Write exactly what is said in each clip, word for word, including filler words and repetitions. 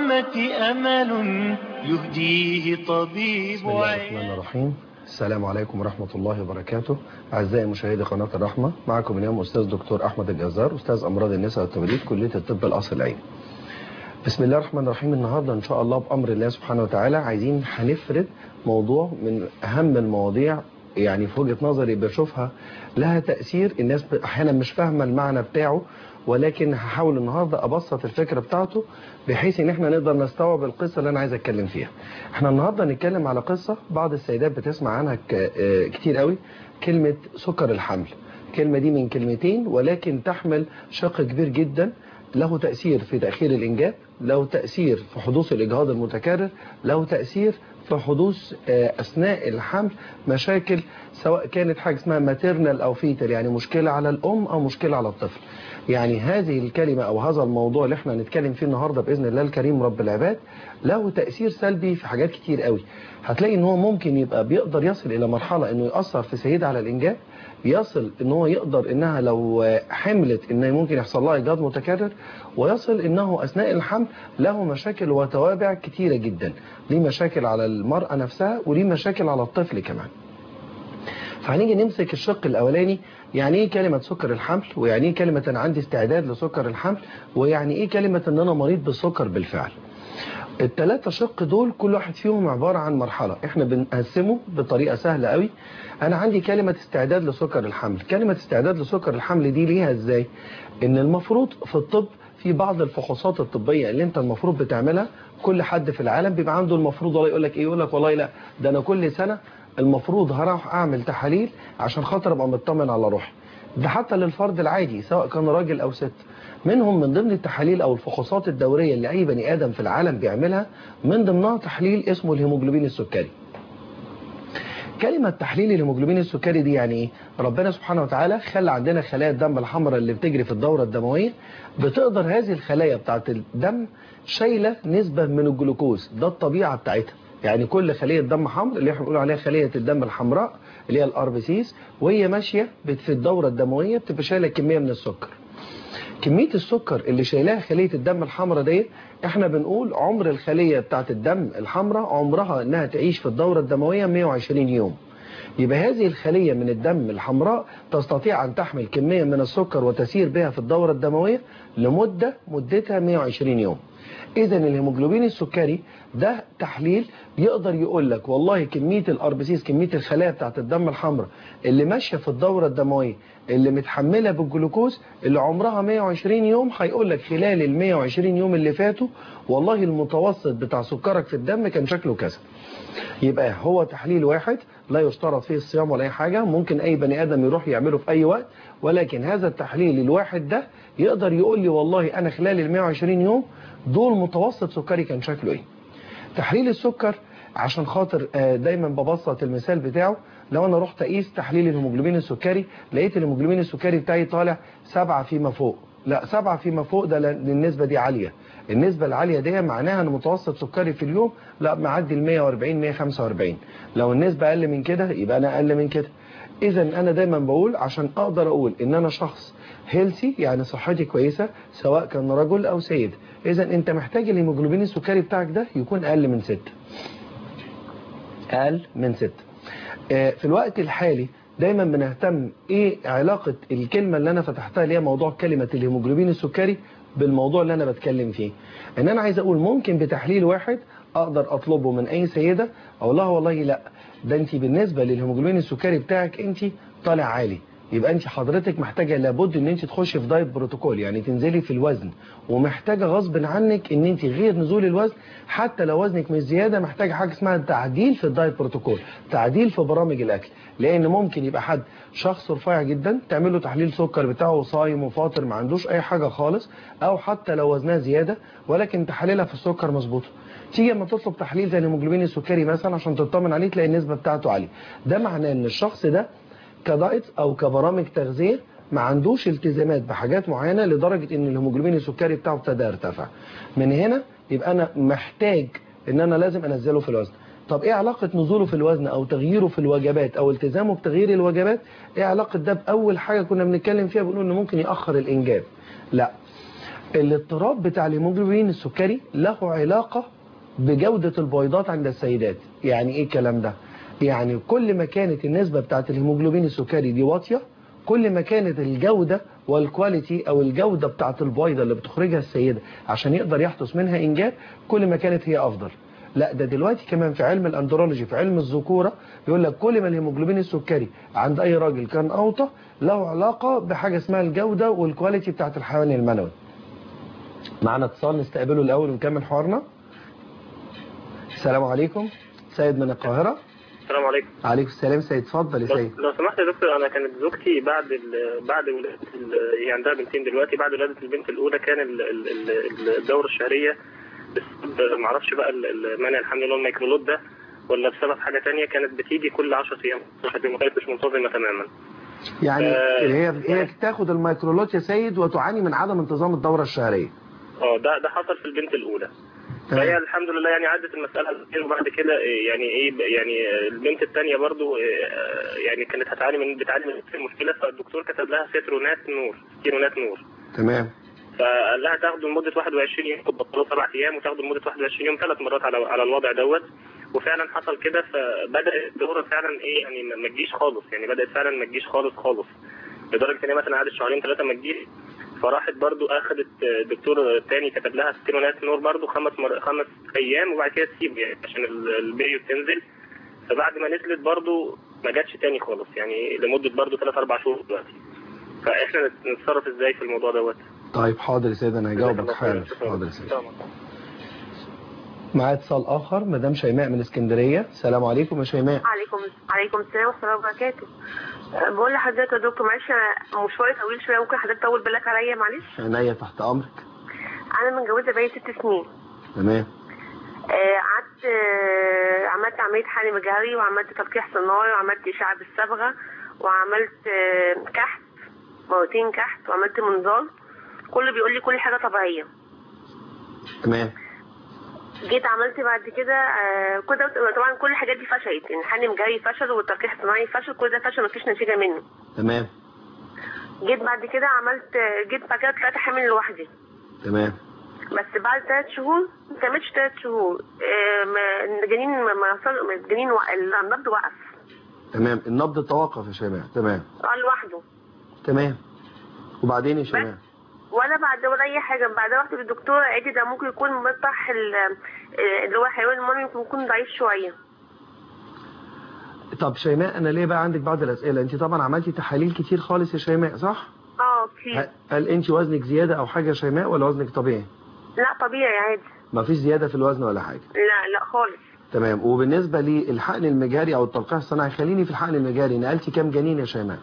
للأمة أمل يهديه طبيب بسم الله الرحمن الرحيم. السلام عليكم ورحمة الله وبركاته. أعزائي مشاهدي قناة الرحمة، معكم اليوم أستاذ دكتور أحمد الجزار، أستاذ أمراض النساء والتوليد، كلية الطب القصر العيني. بسم الله الرحمن الرحيم. النهاردة إن شاء الله بأمر الله سبحانه وتعالى عايزين هنفرد موضوع من أهم المواضيع، يعني في وجهة نظري بشوفها لها تأثير. الناس أحيانا مش فاهمة المعنى بتاعه، ولكن هحاول النهاردة أبسط الفكرة بتاعته بحيث ان احنا نقدر نستوعب القصة اللي انا عايز اتكلم فيها. احنا النهاردة نتكلم على قصة بعض السيدات بتسمع عنها كتير قوي، كلمة سكر الحمل. الكلمة دي من كلمتين ولكن تحمل شق كبير جدا، له تأثير في تأخير الإنجاب، له تأثير في حدوث الإجهاض المتكرر، له تأثير في حدوث أثناء الحمل مشاكل، سواء كانت حاجة اسمها ماتيرنال أو فيتال، يعني مشكلة على الأم أو مشكلة على الطفل. يعني هذه الكلمة أو هذا الموضوع اللي احنا نتكلم فيه النهاردة بإذن الله الكريم رب العباد له تأثير سلبي في حاجات كتير قوي. هتلاقي ان هو ممكن يبقى بيقدر يصل إلى مرحلة انه يأثر في سيدة على الإنجاب، يصل ان هو يقدر انها لو حملت ان ممكن يحصل لها إجهاض متكرر، ويصل انه أثناء الحمل له مشاكل وتوابع كتيرة جدا، ليه مشاكل على المرأة نفسها وليه مشاكل على الطفل كمان. فهنيجي نمسك الشق الأولاني، يعني ايه كلمة سكر الحمل، ويعني ايه كلمة انا عندي استعداد لسكر الحمل، ويعني ايه كلمة ان انا مريض بالسكر بالفعل. الثلاثة شق دول كل واحد فيهم عبارة عن مرحلة احنا بنقسمه بطريقة سهلة قوي. انا عندي كلمة استعداد لسكر الحمل. كلمة استعداد لسكر الحمل دي ليها ازاي؟ ان المفروض في الطب في بعض الفحوصات الطبية اللي انت المفروض بتعملها، كل حد في العالم بيبقى عنده المفروض، والله يقول لك ايه، يقول لك والله لا ده انا كل سنة المفروض هروح اعمل تحاليل عشان خاطر ابقى مطمن على روحي. ده حتى للفرد العادي سواء كان راجل او ست. منهم من ضمن التحاليل او الفحوصات الدورية اللي اي بني ادم في العالم بيعملها، من ضمنها تحليل اسمه الهيموجلوبين السكري. كلمة تحليل الهيموجلوبين السكري دي يعني ايه؟ ربنا سبحانه وتعالى خلى عندنا خلايا الدم الحمراء اللي بتجري في الدورة الدموية، بتقدر هذه الخلايا بتاعت الدم شايلة نسبة من الجلوكوز، ده الطبيعة بتاعتها. يعني كل خلية دم حمراء اللي احنا بنقول عليها خلية الدم الحمراء اللي هي الار بي سيز، وهي ماشية في الدورة الدموية بتبقى شايلة كمية من السكر. كمية السكر اللي شايلاها خلية الدم الحمراء دي، احنا بنقول عمر الخلية بتاعت الدم الحمراء عمرها انها تعيش في الدورة الدموية مئة وعشرين يوم. يبقى هذه الخلية من الدم الحمراء تستطيع ان تحمل كمية من السكر وتسير بها في الدورة الدموية لمدة مدتها مئة وعشرين يوم. اذا الهيموجلوبين السكري ده تحليل يقدر يقول لك والله كمية الار بي سيز، كمية الخلايا بتاعت الدم الحمراء اللي ماشية في الدورة الدموية اللي متحملة بالجلوكوز اللي عمرها مئة وعشرين يوم، هيقول لك خلال ال مئة وعشرين يوم اللي فاتوا والله المتوسط بتاع سكرك في الدم كان شكله كذا. يبقى هو تحليل واحد لا يشترط فيه الصيام ولا اي حاجة، ممكن اي بني ادم يروح يعمله في اي وقت، ولكن هذا التحليل الواحد ده يقدر يقول لي والله انا خلال ال مئة وعشرين يوم دول متوسط سكري كان شكله ايه. تحليل السكر عشان خاطر دايما ببسط المثال بتاعه، لو انا رحت اقيس تحليل الهيموجلوبين السكري لقيت الهيموجلوبين السكري بتاعي طالع سبعة فيما فوق، لا سبعة فيما فوق ده النسبة دي عالية. النسبة العالية دي معناها ان متوسط سكري في اليوم لا معدي ال مئة وأربعين مئة وخمسة وأربعين. لو النسبة اقل من كده يبقى انا اقل من كده. اذا انا دايما بقول عشان اقدر اقول ان انا شخص هيلثي، يعني صحتي كويسة سواء كان رجل او سيد، اذا انت محتاج الهيموجلوبين السكري بتاعك ده يكون اقل من ستة. اقل من ستة. في الوقت الحالي دايما بنهتم ايه علاقة الكلمة اللي انا فتحتها اللي هي موضوع كلمة الهيموجلوبين السكري بالموضوع اللي انا بتكلم فيه. ان انا عايز اقول ممكن بتحليل واحد اقدر اطلبه من اي سيدة اقول لها والله لا ده انت بالنسبة للهيموجلوبين السكري بتاعك انت طالع عالي، يبقى انت حضرتك محتاجة لابد ان انت تخشي في دايت بروتوكول، يعني تنزلي في الوزن، ومحتاجة غصب عنك ان انت غير نزول الوزن حتى لو وزنك مش زيادة، محتاجة حاجة اسمها تعديل في الدايت بروتوكول، تعديل في برامج الاكل. لان ممكن يبقى حد شخص رفيع جدا تعمل له تحليل سكر بتاعه صايم وفاطر ما عندوش اي حاجة خالص، او حتى لو وزنها زيادة ولكن تحاليلها في السكر مظبوطه، تيجي اما تطلب تحليل زي الهيموجلوبين السكري مثلا عشان تطمن عليه تلاقي النسبة بتاعته عالية. ده معناه ان الشخص ده كدايت او كبرامج تغذية ما عندوش التزامات بحاجات معينة لدرجة ان الهيموجلوبين السكري بتاعه ابتدى يرتفع. من هنا يبقى انا محتاج ان انا لازم انزله في الوزن. طب ايه علاقة نزوله في الوزن او تغييره في الوجبات او التزامه بتغيير الوجبات؟ ايه علاقة ده باول حاجة كنا بنتكلم فيها بنقول انه ممكن يأخر الانجاب؟ لا، الاضطراب بتاع الهيموجلوبين السكري له علاقة بجودة البويضات عند السيدات. يعني ايه الكلام ده؟ يعني كل ما كانت النسبة بتاعت الهيموجلوبين السكري دي واطية، كل ما كانت الجودة والكواليتي او الجودة بتاعت البويضة اللي بتخرجها السيدة عشان يقدر يحدث منها انجاب كل ما كانت هي افضل. لا ده دلوقتي كمان في علم الاندرولوجي في علم الذكورة بيقول لك كل ما الهيموجلوبين السكري عند اي راجل كان اوطى له علاقة بحاجة اسمها الجودة والكواليتي بتاعت الحيوان المنوي. معنا اتصال نستقبله الاول ونكمل حوارنا. السلام عليكم. سيد من القاهرة. السلام عليكم. عليكم السلام سيد، اتفضل يا سيد. لو سمحت يا دكتور، انا كانت زوجتي بعد ال بعد ولاده هي عندها بنتين دلوقتي، بعد ولاده البنت الاولى كان ال ال الدوره الشهريه بسبب ما اعرفش بقى المانع الحمل اللي هو الميكرولوت ده ولا بسبب حاجه ثانيه، كانت بتيجي كل عشرة ايام ما كانت مش منتظمه تماما. يعني آه هي هي بتاخد الميكرولوت يا سيد وتعاني من عدم انتظام الدوره الشهريه. اه ده ده حصل في البنت الاولى. فهي الحمد لله يعني عدت المساله وبعد كده يعني ايه يعني البنت الثانيه برضو يعني كانت هتعاني من بتعاني من المشكله، فالدكتور كتب لها سترونات نور ستيرونات نور. تمام. فقال لها تاخده لمده واحد وعشرين يوم، تبطلوا سبع ايام وتاخده لمده واحد وعشرين يوم ثلاث مرات على على الوضع دوت. وفعلا حصل كده، فبدات الدوره فعلا ايه يعني ما تجيش خالص، يعني بدات فعلا ما تجيش خالص خالص لدرجه ان هي مثلا قعدت شهرين ثلاثه ما تجيش. فراحت برضو اخذت دكتور تاني كتب لها ستيرونات نور برضو خمس مر... خمس ايام وبعد كده تسيب يعني عشان البيريود تنزل. فبعد ما نزلت برضو ما جاتش تاني خالص، يعني لمده برضو ثلاث اربع شهور دلوقتي. فاحنا نتصرف ازاي في الموضوع دوت؟ طيب حاضر يا سيد، انا هجاوبك حالا. حاضر يا سيد. معايا اتصال اخر، مدام شيماء من اسكندريه. السلام عليكم يا شيماء. عليكم عليكم السلام ورحمه الله وبركاته. بقول لحضرتك يا دكتور معلش انا مشواري طويل شويه، ممكن حضرتك تطول بالك عليا معلش؟ عينيا تحت امرك. انا متجوزه بقالي ست سنين. تمام. قعدت آه آه عملت عمليه حقن مجهري وعملت تلقيح صناعي وعملت اشعه بالصبغه وعملت آه كحت مرتين كحت وعملت منظار، كله بيقول لي كل حاجه طبيعيه. تمام. جيت عملت بعد كده آه كده طبعا كل الحاجات دي فشلت، يعني الحقن مجهري فشل والتلقيح الصناعي فشل، كل ده فشل مفيش نتيجه منه. تمام. جيت بعد كده عملت جيت بعد كده طلعت حامل لوحدي. تمام. بس بعد ثلاث شهور ما كملتش ثلاث شهور الجنين ما وصل الجنين النبض وقف. تمام. النبض توقف يا شيماء. تمام. اه لوحده. تمام. وبعدين يا شيماء؟ ولا بعد ولا اي حاجه، بعدها رحت للدكتور قال لي ده ممكن يكون مفتح اللي هو حيوان المنوي ممكن يكون ضعيف شويه. طب شيماء انا ليه بقى عندك بعض الاسئله، انت طبعا عملتي تحاليل كتير خالص يا شيماء صح؟ اه كتير. هل انت وزنك زياده او حاجه يا شيماء ولا وزنك طبيعي؟ لا طبيعي عادي. ما فيش زياده في الوزن ولا حاجه؟ لا لا خالص. تمام. وبالنسبه للحقن المجهري او التلقيح الصناعي، خليني في الحقن المجهري، نقلتي كام جنين يا شيماء؟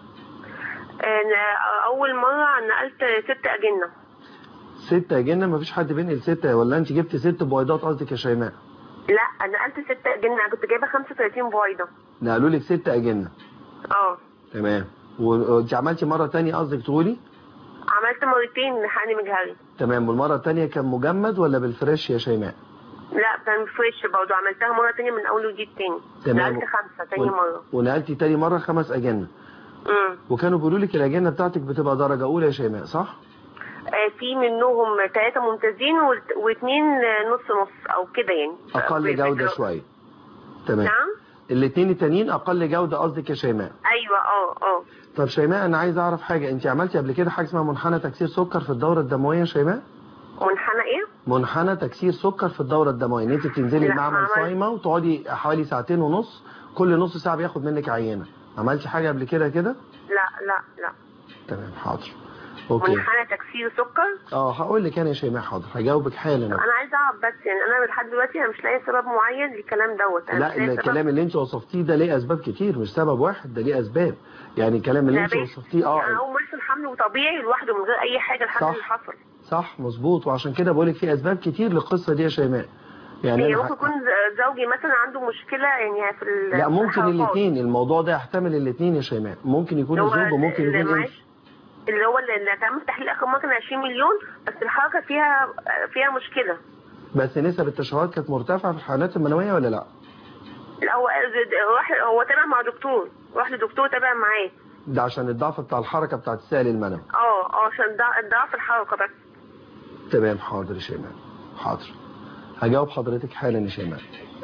اول مره نقلت ست اجنه. ست اجنه؟ ما فيش حد بينقل سته، ولا انت جبت ست بويضات قصدك يا شيماء؟ لا نقلت ست اجنه، كنت جايبه خمسة وثلاثين بويضه. نقلوا لك ست اجنه. اه. تمام. وانت عملتي مره ثانيه قصدك تقولي؟ عملت مرتين حقن مجهري. تمام. والمره الثانيه كان مجمد ولا بالفريش يا شيماء؟ لا كان فريش برضه، عملتها مره ثانيه من اول وجديد تاني. تمام. نقلت خمسه ثاني مره. ونقلتي ثاني مره خمس اجنه. امم وكانوا بيقولوا لك الاجنه بتاعتك بتبقى درجه اولى يا شيماء صح؟ آه في منهم ثلاثه ممتازين واثنين نص نص او كده يعني. اقل جوده شويه. تمام. نعم. الاثنين التانيين اقل جوده قصدك يا شيماء؟ ايوه اه اه. طب شيماء انا عايز اعرف حاجه، انت عملتي قبل كده حاجه اسمها منحنى تكسير سكر في الدوره الدمويه يا شيماء؟ منحنى ايه؟ منحنى تكسير سكر في الدوره الدمويه، ان انت بتنزلي المعمل صايمه وتقعدي حوالي ساعتين ونص، كل نص ساعه بياخد منك عينه. عملتي حاجه قبل كده كده؟ لا لا لا. تمام حاضر. اوكي. منحنى تكسير سكر؟ اه هقول لك انا يا شيماء حاضر، هجاوبك حالا. انا عايزه اعرف بس، يعني انا لحد دلوقتي انا مش لاقي سبب معين للكلام دوت. لا الكلام اللي انت وصفتيه ده ليه اسباب كتير، مش سبب واحد، ده ليه اسباب. يعني الكلام اللي انت وصفتيه اه يعني هو مرسل حمل طبيعي لوحده من غير اي حاجه لحد اللي حصل. صح مظبوط، وعشان كده بقول لك في اسباب كتير للقصه دي يا شيماء. يعني يعني ممكن يكون زوجي مثلا عنده مشكله يعني في لا ممكن الاثنين، الموضوع ده يحتمل الاثنين يا شيماء، ممكن يكون الزوج وممكن يكون انت. اللي هو اللي هتعمل تحليل اخر مره كان عشرين مليون، بس الحركه فيها فيها مشكله. بس نسب التشوهات كانت مرتفعه في الحيوانات المنويه ولا لا؟ لا هو هو تابع مع دكتور، راح لدكتور تابع معاه. ده عشان الضعف بتاع الحركه بتاعت السائل المنوي. اه اه عشان ضعف الحركه بس. تمام حاضر يا شيماء، حاضر هجاوب حضرتك حالا يا شيماء.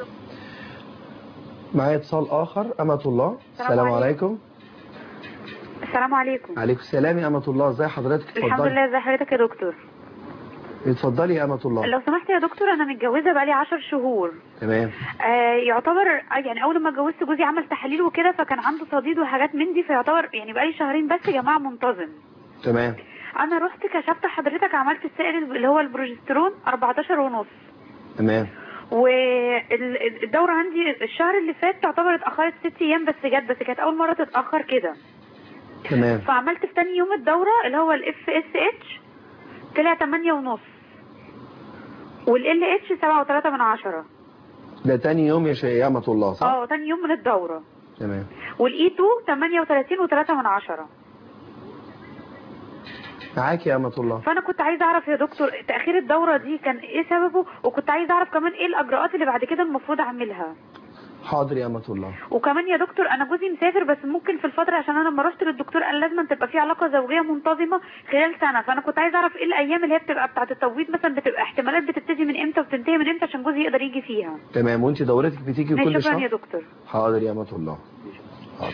معايا اتصال اخر. امة الله، السلام عليكم. السلام عليكم. عليكم السلام يا امة الله، ازي حضرتك؟ اتفضلي. الحمد لله، ازي حضرتك يا دكتور؟ اتفضلي يا امة الله. لو سمحت يا دكتور، انا متجوزه بقالي عشر شهور. تمام. آه يعتبر يعني اول ما اتجوزت جوزي عمل تحاليل وكده، فكان عنده صديد وحاجات من دي، فيعتبر يعني بقالي شهرين بس يا جماعه منتظم. تمام. انا رحت كشفت حضرتك، عملت السائل اللي هو البروجسترون أربعتاشر ونص. تمام. والدوره عندي الشهر اللي فات تعتبر اتاخرت ست ايام بس جت، بس كانت اول مره تتاخر كده. تمام. فعملت في تاني يوم الدوره اللي هو الاف اس اتش طلع تمانية ونص، والال اتش سبعة وتلاتة من عشرة. ده تاني يوم يا شيخ أمة الله صح؟ اه تاني يوم من الدورة. تمام. والاي اتنين تمانية وتلاتين وتلاتة من عشرة. معاك يا أمة الله. فأنا كنت عايزة أعرف يا دكتور تأخير الدورة دي كان إيه سببه، وكنت عايزة أعرف كمان إيه الإجراءات اللي بعد كده المفروض أعملها. حاضر يا أمة الله. وكمان يا دكتور أنا جوزي مسافر، بس ممكن في الفترة عشان أنا لما رحت للدكتور قال لازم تبقى في علاقة زوجية منتظمة خلال سنة، فأنا كنت عايزة أعرف إيه الأيام اللي هي بتبقى بتاعة التبويض مثلا، بتبقى احتمالات بتبتدي من إمتى وبتنتهي من إمتى عشان جوزي يقدر يجي فيها. تمام. وأنت دورتك بتيجي كل شهر؟ شكرا يا دكتور. حاضر يا أمة الله. حاضر.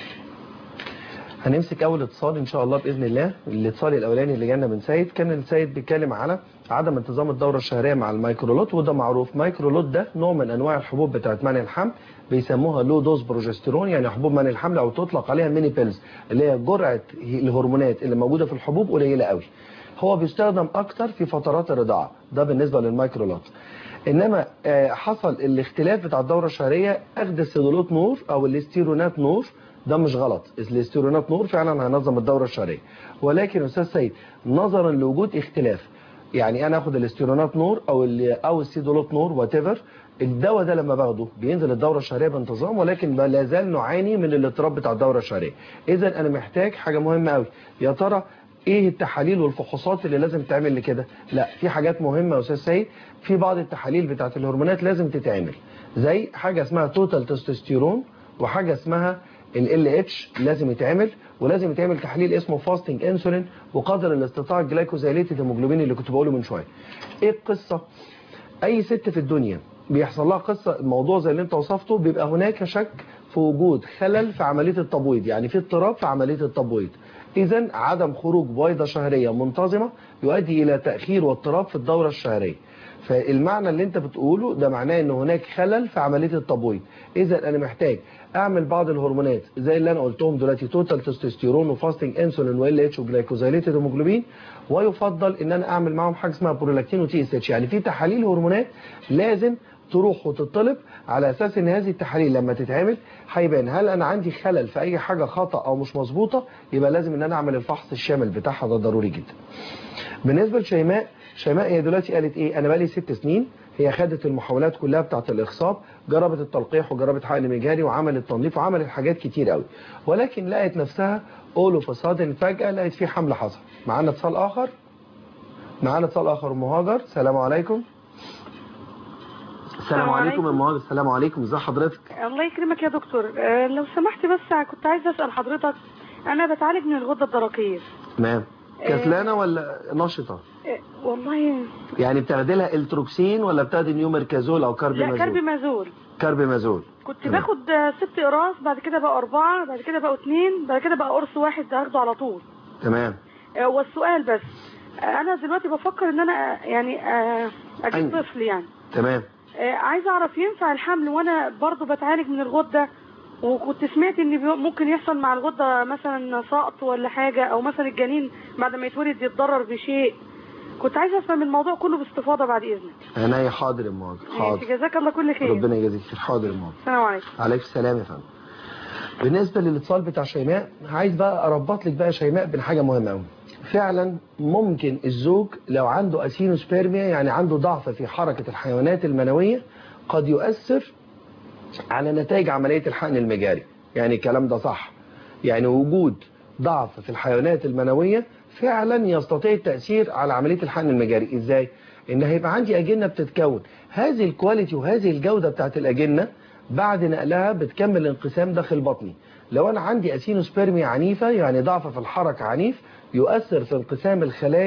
هنمسك اول اتصال ان شاء الله باذن الله. الاتصال الاولاني اللي جانا من سيد، كان السيد بيتكلم على عدم انتظام الدوره الشهريه مع الميكرولوت، وده معروف. مايكرولوت ده نوع من انواع الحبوب بتاعت منع الحمل، بيسموها لو دوز بروجسترون، يعني حبوب منع الحمل، او تطلق عليها ميني بيلز، اللي هي جرعه الهرمونات اللي موجوده في الحبوب قليله قوي. هو بيستخدم اكتر في فترات الرضاعه، ده بالنسبه للميكرولوت. انما حصل الاختلاف بتاع الدوره الشهريه، اخذ السيدولوت نور او الاستيرونات نور، ده مش غلط. الاستيرونات نور فعلا هينظم الدوره الشهريه، ولكن استاذ سيد نظرا لوجود اختلاف، يعني انا اخد الاستيرونات نور او او السيدولوت نور وات ايفر، الدواء ده لما باخده بينزل الدوره الشهريه بانتظام، ولكن لا زال نعاني من الاضطراب بتاع الدوره الشهريه. اذا انا محتاج حاجه مهمه قوي، يا ترى ايه التحاليل والفحوصات اللي لازم تعمل لكده؟ لا، في حاجات مهمه يا استاذ سيد. في بعض التحاليل بتاعت الهرمونات لازم تتعمل، زي حاجه اسمها توتال تستوستيرون، وحاجه اسمها ال اتش لازم يتعمل، ولازم يتعمل تحليل اسمه فاستنج انسولين، وقدر الاستطاعه الجلايكوزايليتد هيموجلوبين اللي كنت بقوله من شويه. ايه القصه؟ اي ست في الدنيا بيحصل لها قصه الموضوع زي اللي انت وصفته، بيبقى هناك شك في وجود خلل في عمليه التبويض، يعني في اضطراب في عمليه التبويض. اذا عدم خروج بويضه شهريه منتظمه يؤدي الى تاخير واضطراب في الدوره الشهريه. فالمعنى اللي انت بتقوله ده معناه ان هناك خلل في عمليه التبويض. اذا انا محتاج اعمل بعض الهرمونات زي اللي انا قلتهم دلوقتي، توتال تستوستيرون وفاستنج انسولين وال اتش وجلايكوزايليتد هيموجلوبين، ويفضل ان انا اعمل معاهم حاجه اسمها برولاكتين وتي اس اتش. يعني في تحاليل هرمونات لازم تروح وتطلب، على اساس ان هذه التحاليل لما تتعمل هيبان هل انا عندي خلل في اي حاجه خطا او مش مظبوطه، يبقى لازم ان انا اعمل الفحص الشامل بتاعها، ده ضروري جدا. بالنسبه لشيماء، شيماء هي دلوقتي قالت ايه؟ انا بقالي ست سنين، هي خدت المحاولات كلها بتاعه الاخصاب، جربت التلقيح وجربت حقن مجهري وعملت تنظيف وعملت حاجات كتير قوي، ولكن لقت نفسها اول اوف سادن فجاه لقت في حمل حصل. معانا اتصال اخر؟ معانا اتصال اخر. ام هاجر، السلام عليكم. السلام عليكم يا ام هاجر. السلام عليكم، ازي حضرتك؟ الله يكرمك يا دكتور. أه لو سمحت بس كنت عايزه اسال حضرتك، انا بتعالج من الغده الدرقيه. تمام. كسلانه ولا نشطه؟ أه والله يعني بتاخدي لها التروكسين ولا بتاخدي نيوميركازول او كاربيمازول؟ لا كاربيمازول. كاربيمازول. كنت تمام. باخد ست اقراص، بعد كده بقى اربعه، بعد كده بقى اثنين، بعد كده بقى قرص واحد هاخده على طول. تمام. أه والسؤال بس، أه انا دلوقتي بفكر ان انا يعني أه اجيب طفل يعني. تمام. أه عايزه اعرف ينفع الحمل وانا برضو بتعالج من الغده؟ وكنت سمعت ان ممكن يحصل مع الغده مثلا سقط ولا حاجه، او مثلا الجنين بعد ما يتولد يتضرر بشيء. كنت عايزه افهم الموضوع كله باستفاضه بعد اذنك. انا حاضر يا ام هاجر. حاضر. جزاك الله كل خير. ربنا يجازيك خير. حاضر يا ام هاجر. السلام عليكم. عليكم السلام يا فندم. بالنسبه للاتصال بتاع شيماء، عايز بقى اربط لك بقى شيماء بين حاجه مهمه قوي. فعلا ممكن الزوج لو عنده اسينوسبيرميا، يعني عنده ضعف في حركه الحيوانات المنويه، قد يؤثر على نتائج عمليه الحقن المجاري. يعني الكلام ده صح، يعني وجود ضعف في الحيوانات المنويه فعلا يستطيع التاثير على عمليه الحقن المجاري. ازاي؟ ان هيبقى عندي اجنه بتتكون، هذه الكواليتي وهذه الجوده بتاعت الاجنه بعد نقلها بتكمل الانقسام داخل بطني. لو انا عندي اسينوسبيرميا عنيفه، يعني ضعف في الحركه عنيف، يؤثر في انقسام الخلايا،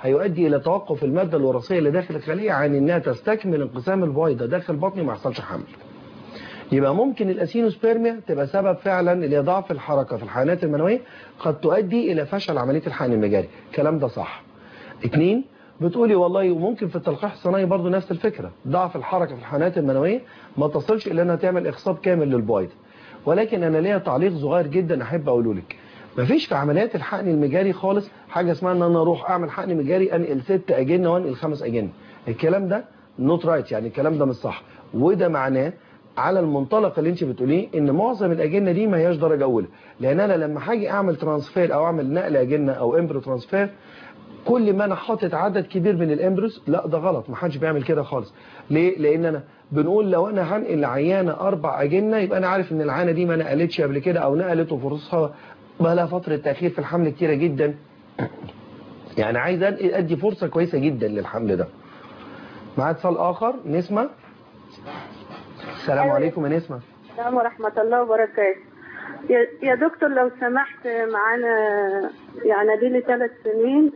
هيؤدي الى توقف الماده الوراثيه اللي داخل الخليه عن انها تستكمل انقسام البويضه داخل بطني وما يحصلش حمل. يبقى ممكن الاسينوسبيرميا تبقى سبب فعلا اللي هي ضعف الحركه في الحيوانات المنويه، قد تؤدي الى فشل عمليه الحقن المجاري. الكلام ده صح. اتنين، بتقولي والله وممكن في التلقيح الصناعي برضو نفس الفكره، ضعف الحركه في الحيوانات المنويه ما تصلش الى انها تعمل اخصاب كامل للبويضه. ولكن انا ليا تعليق صغير جدا احب اقوله لك. مفيش في عمليات الحقن المجاري خالص حاجه اسمها ان انا اروح اعمل حقن مجاري انقل ست اجنه وانقل خمس اجنه. الكلام ده نوت رايت، يعني الكلام ده مش صح. وده معناه على المنطلق اللي انت بتقوليه ان معظم الاجنه دي ما هياش درجه اولى، لان انا لما هاجي اعمل ترانسفير او اعمل نقل اجنه او امبرو ترانسفير، كل ما انا حاطط عدد كبير من الامبروس، لا ده غلط، ما حدش بيعمل كده خالص. ليه؟ لان انا بنقول لو انا هنقل لعيانه اربع اجنه يبقى انا عارف ان العيانه دي ما نقلتش قبل كده او نقلت وفرصها بقى لها فتره تاخير في الحمل كتيره جدا. يعني عايز ادي فرصه كويسه جدا للحمل ده. مع اتصال اخر. نسمه. السلام عليكم يا نسمه. السلام ورحمه الله وبركاته. يا دكتور لو سمحت، معانا يعني دي لي ثلاث سنين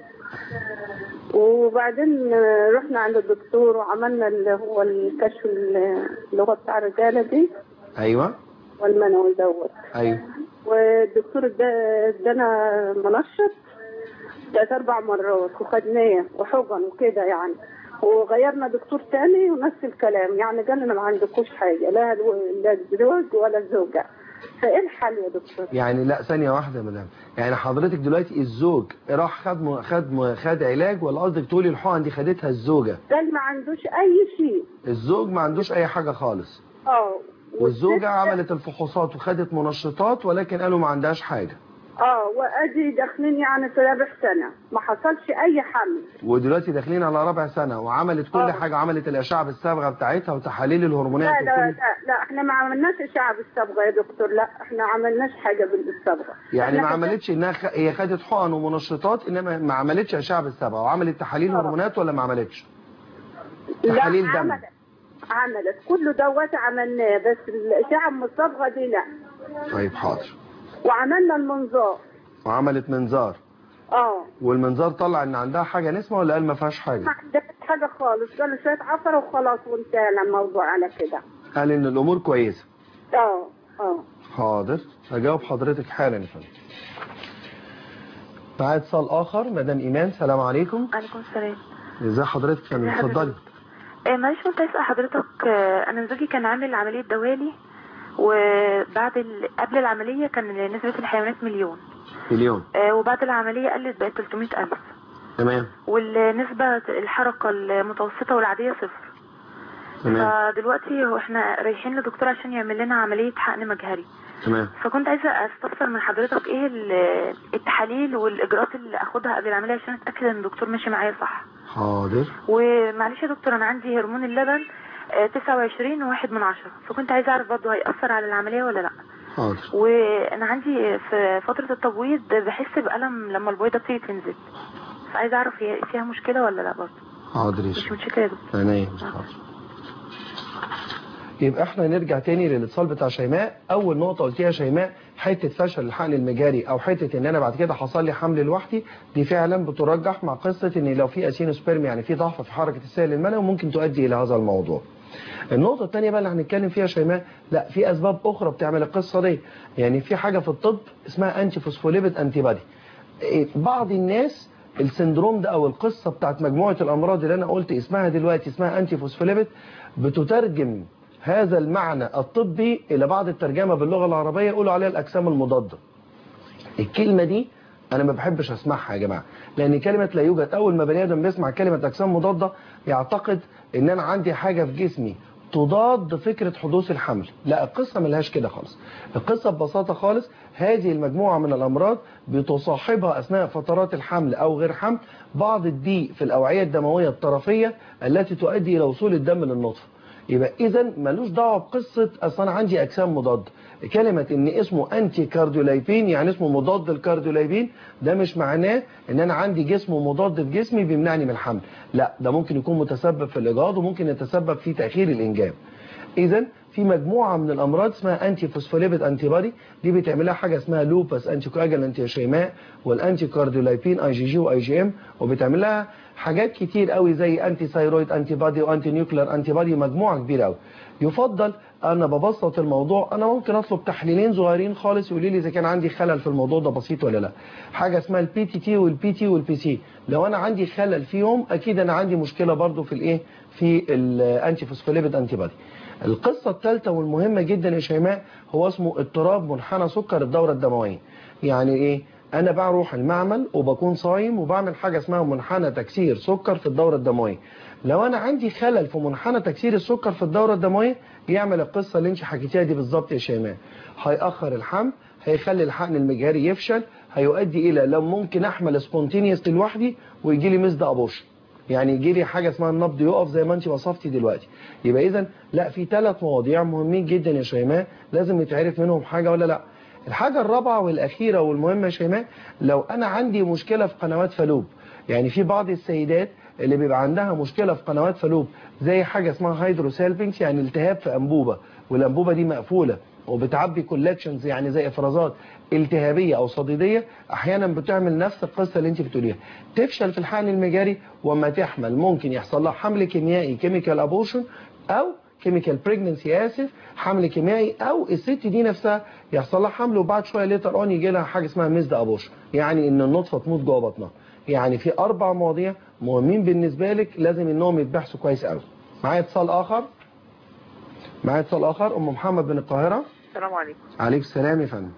وبعدين رحنا عند الدكتور وعملنا اللي هو الكشف اللي هو بتاع الرجاله دي. ايوه. والمنوي دوت. ايوه. والدكتور ادانا منشط ثلاث اربع مرات وخدناه وحقن وكده يعني، وغيرنا دكتور تاني ونفس الكلام، يعني قال لنا ما عندكوش حاجه، لا لا الزوج ولا الزوجه. فايه الحل يا دكتور؟ يعني لا ثانيه واحده يا مدام، يعني حضرتك دلوقتي الزوج راح خد م... خد م... خد علاج، ولا قصدك تقولي الحقن دي خدتها الزوجه؟ قال ما عندوش اي شيء. الزوج ما عندوش اي حاجه خالص. اه. والزوجه عملت الفحوصات وخدت منشطات ولكن قالوا ما عندهاش حاجه. اه. وادي داخلين يعني في رابع سنه ما حصلش اي حمل. ودلوقتي داخلين على رابع سنه وعملت كل أوه. حاجه، عملت الاشعه بالصبغه بتاعتها وتحاليل الهرمونات. لا لا وكل... لا لا احنا ما عملناش اشعه بالصبغه يا دكتور، لا احنا ما عملناش حاجه بالصبغه. يعني ما عملتش انها خ... هي خدت حقن ومنشطات انما ما عملتش اشعه بالصبغه، وعملت تحاليل أوه. هرمونات ولا ما عملتش؟ تحاليل لا دم. عملت عملت كله دوت عملناه، بس الاشعه بالصبغه دي لا. طيب حاضر. وعملنا المنظار. وعملت منظار. اه. والمنظار طلع ان عندها حاجه نسمه ولا قال ما فيهاش حاجه؟ ما عندهاش حاجه خالص، قال شويه عفره وخلاص وانتهى الموضوع على كده. قال ان الامور كويسه. اه اه. حاضر هجاوب حضرتك حالا يا فندم. معايا اتصال اخر. مدام ايمان. السلام عليكم. وعليكم السلام. ازي حضرتك يا فندم؟ اتفضلي. آه معلش كنت اسال حضرتك، آه انا زوجي كان عامل عمليه دوالي، وبعد ال... قبل العمليه كان نسبه الحيوانات مليون. مليون. آه وبعد العمليه قلت بقت ثلاثمائة ألف. تمام. والنسبه الحركه المتوسطه والعاديه صفر. تمام. فدلوقتي هو احنا رايحين لدكتور عشان يعمل لنا عمليه حقن مجهري. تمام. فكنت عايزه استفسر من حضرتك ايه التحاليل والاجراءات اللي اخدها قبل العمليه عشان اتاكد ان الدكتور ماشي معايا صح. حاضر. ومعلش يا دكتور انا عندي هرمون اللبن تسعة وعشرين وواحد من عشرة، فكنت عايزه اعرف برضه هيأثر على العمليه ولا لا. حاضر. وانا عندي في فتره التبويض بحس بألم لما البويضه بتيجي تنزل، فعايزه اعرف هي فيها مشكله ولا لا برضه. حاضر. مش مشكله يا دكتور. انا حاضر. يبقى احنا نرجع تاني للاتصال بتاع شيماء. اول نقطه قلتيها شيماء، حته فشل الحقن المجاري او حته ان انا بعد كده حصل لي حمل لوحدي، دي فعلا بترجح مع قصه ان لو في اسينوسبيرم يعني في ضعف في حركه السائل المنوي ممكن تؤدي الى هذا الموضوع. النقطه الثانيه بقى اللي هنتكلم فيها شيماء، لا في اسباب اخرى بتعمل القصه دي. يعني في حاجه في الطب اسمها انتي فوسفوليبيد انتي بادي. بعض الناس السندروم ده او القصه بتاعت مجموعه الامراض اللي انا قلت اسمها دلوقتي اسمها انتي فوسفوليبيد، بتترجم هذا المعنى الطبي الى بعض الترجمه باللغه العربيه يقولوا عليها الاجسام المضاده. الكلمه دي انا ما بحبش اسمعها يا جماعه، لان كلمه لا يوجد، اول ما بني ادم بيسمع كلمه اجسام مضاده يعتقد ان انا عندي حاجه في جسمي تضاد فكره حدوث الحمل. لا، القصه ملهاش كده خالص. القصه ببساطه خالص هذه المجموعه من الامراض بتصاحبها اثناء فترات الحمل او غير حمل بعض الضيق في الاوعيه الدمويه الطرفيه التي تؤدي الى وصول الدم للنطفه. يبقى اذا ملوش دعوه بقصه اصل انا عندي اجسام مضاده. كلمه ان اسمه انتي كارديولايبين يعني اسمه مضاد الكارديولايبين، ده مش معناه ان انا عندي جسم مضاد في جسمي بيمنعني من الحمل. لا، ده ممكن يكون متسبب في الاجهاض وممكن يتسبب في تاخير الانجاب. اذا في مجموعه من الامراض اسمها انتي فوسفوليبيد انتي بودي، دي بتعمل لها حاجه اسمها لوبس انتي كواجلانت يا شيماء، والانتي كارديولايبين اي جي جي واي جي ام، وبتعمل لها حاجات كتير قوي زي انتي ثايرويد انتي بودي وانتي نيوكلير انتي بودي، مجموعه كبيره قوي. يفضل انا ببسط الموضوع، انا ممكن اطلب تحليلين صغيرين خالص يقولوا لي اذا كان عندي خلل في الموضوع ده بسيط ولا لا. حاجه اسمها البي تي تي والبي تي والبي سي، لو انا عندي خلل فيهم اكيد انا عندي مشكله برضو في الايه في الانتي فوسفوليبيد انتي بودي. القصه الثالثه والمهمه جدا يا شيماء هو اسمه اضطراب منحنى سكر الدوره الدمويه. يعني ايه؟ انا بروح المعمل وبكون صايم وبعمل حاجه اسمها منحنى تكسير سكر في الدوره الدمويه. لو انا عندي خلل في منحنى تكسير السكر في الدوره الدمويه يعمل القصه اللي انت حكيتيها دي بالظبط يا شيماء، هيأخر الحمل، هيخلي الحقن المجهري يفشل، هيؤدي الى لو ممكن احمل سبونتينيوس لوحدي ويجي لي مزد ابوشن، يعني يجي لي حاجه اسمها النبض يقف زي ما انت وصفتي دلوقتي. يبقى اذا لا، في ثلاث مواضيع مهمين جدا يا شيماء لازم يتعرف منهم حاجه ولا لا. الحاجه الرابعه والاخيره والمهمه يا شيماء، لو انا عندي مشكله في قنوات فالوب، يعني في بعض السيدات اللي بيبقى عندها مشكله في قنوات فالوب زي حاجه اسمها هيدروسالبينكس، يعني التهاب في انبوبه والانبوبه دي مقفوله وبتعبي كولكشنز يعني زي افرازات التهابيه او صديديه، احيانا بتعمل نفس القصه اللي انت بتقوليها، تفشل في الحقن المجاري، وما تحمل ممكن يحصل لها حمل كيميائي كيميكال ابوشن او كيميكال بريجننسي اسف حمل كيميائي، او الست دي نفسها يحصل لها حمل وبعد شويه ليتر اون يجي لها حاجه اسمها ميزد ابوشن، يعني ان النطفه تموت جوه بطنها. يعني في اربع مواضيع مهمين بالنسبه لك لازم انهم يتبحثوا كويس قوي. معايا اتصال اخر معايا اتصال اخر ام محمد من القاهره. السلام عليكم. عليكم السلام يا فندم.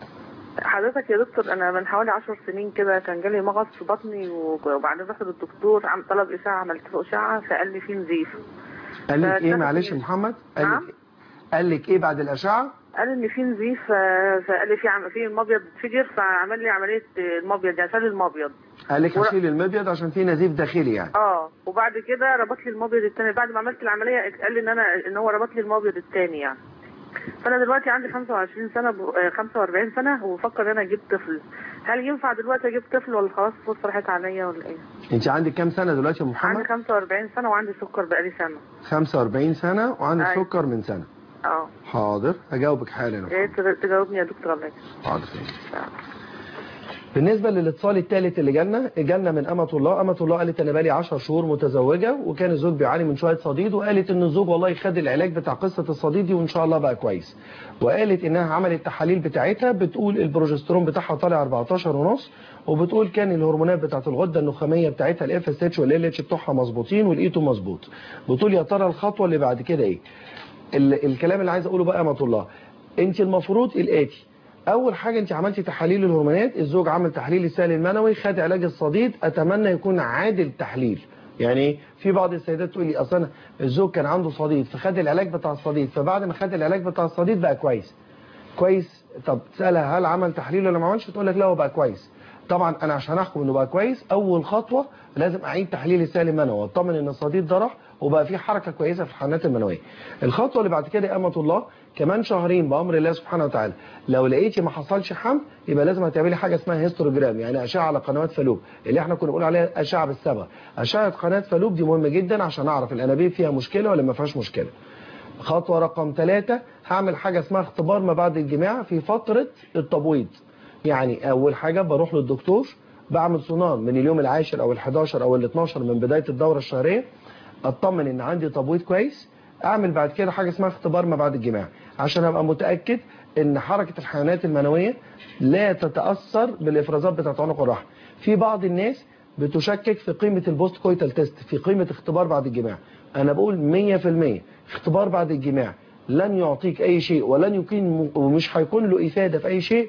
حضرتك يا دكتور، انا من حوالي عشر سنين كده كان جالي مغص في بطني، وبعدين رحت للدكتور عم طلب اشعه، عملت له اشعه فقال لي في نزيف. قال لك ايه معلش يا محمد؟ قال نعم؟ لك قال لك ايه بعد الاشعه؟ قال ان في نزيف، فقال لي في عم في المبيض اتفجر، فعمل لي عمليه المبيض يعني شال المبيض. قال لك هشيل المبيض عشان في نزيف داخلي يعني. اه وبعد كده ربط لي المبيض الثاني، بعد ما عملت العمليه قال لي ان انا ان هو ربط لي المبيض الثاني يعني. فانا دلوقتي عندي خمسة وعشرين سنه ب... خمسة وأربعين سنه وبفكر ان انا اجيب طفل. هل ينفع دلوقتي اجيب طفل ولا خلاص الفرصه راحت عليا ولا ايه؟ انت عندك كام سنه دلوقتي يا محمد؟ عندي خمسة وأربعين سنه وعندي سكر بقالي سنه. خمسة وأربعين سنه وعندك أيوة. سكر من سنه. اه حاضر هجاوبك حالا. ايه تجاوبني يا دكتور الله يكرمك. حاضر. بالنسبه للاتصال الثالث اللي جالنا جالنا من امه الله. امه الله قالت انا بقالي عشر شهور متزوجه وكان الزوج بيعاني من شويه صديد، وقالت ان الزوج والله خد العلاج بتاع قصه الصديد دي وان شاء الله بقى كويس، وقالت انها عملت التحاليل بتاعتها بتقول البروجسترون بتاعها طالع أربعتاشر ونص، وبتقول كان الهرمونات بتاعت الغده النخاميه بتاعتها الاف اس اتش والال اتش بتوعها مظبوطين والايتو مظبوط. بتقول يا ترى الخطوه اللي بعد كده ايه؟ الكلام اللي عايز اقوله بقى امه الله، انت المفروض الاتي، اول حاجه انت عملتي تحاليل الهرمونات، الزوج عمل تحليل السائل المنوي، خد علاج الصديد، اتمنى يكون عادل تحليل. يعني في بعض السيدات تقول لي اصل الزوج كان عنده صديد فخد العلاج بتاع الصديد، فبعد ما خد العلاج بتاع الصديد بقى كويس كويس طب تسالها هل عمل تحليل ولا ما عملش، تقول لك لا هو بقى كويس. طبعا انا عشان احكم انه بقى كويس اول خطوه لازم اعيد تحليل السائل المنوي واطمن ان الصديد ده راح وبقى في حركه كويسه في الحملات المنويه. الخطوه اللي بعد كده يا امه الله، كمان شهرين بامر الله سبحانه وتعالى لو لقيتي ما حصلش حمل يبقى لازم هتعملي حاجه اسمها هيستوجرام، يعني اشعه على قنوات فالوب اللي احنا كنا بنقول عليها اشعه بالصبغه. اشعه قناه فالوب دي مهمه جدا عشان اعرف الانابيب فيها مشكله ولا ما فيهاش مشكله. خطوه رقم ثلاثة، هعمل حاجه اسمها اختبار ما بعد الجماع في فتره التبويض. يعني اول حاجه بروح للدكتور بعمل سونار من اليوم العاشر او الحداشر او الاثناشر من بدايه الدوره الشهريه، اطمن ان عندي تبويض كويس، اعمل بعد كده حاجه اسمها اختبار ما بعد الجماع عشان ابقى متاكد ان حركه الحيوانات المنويه لا تتاثر بالافرازات بتاعت عنق الرحم. في بعض الناس بتشكك في قيمه البوست كويتال تيست، في قيمه اختبار بعد الجماع. انا بقول مية في المية اختبار بعد الجماع لن يعطيك اي شيء ولن يكون ومش هيكون له افاده في اي شيء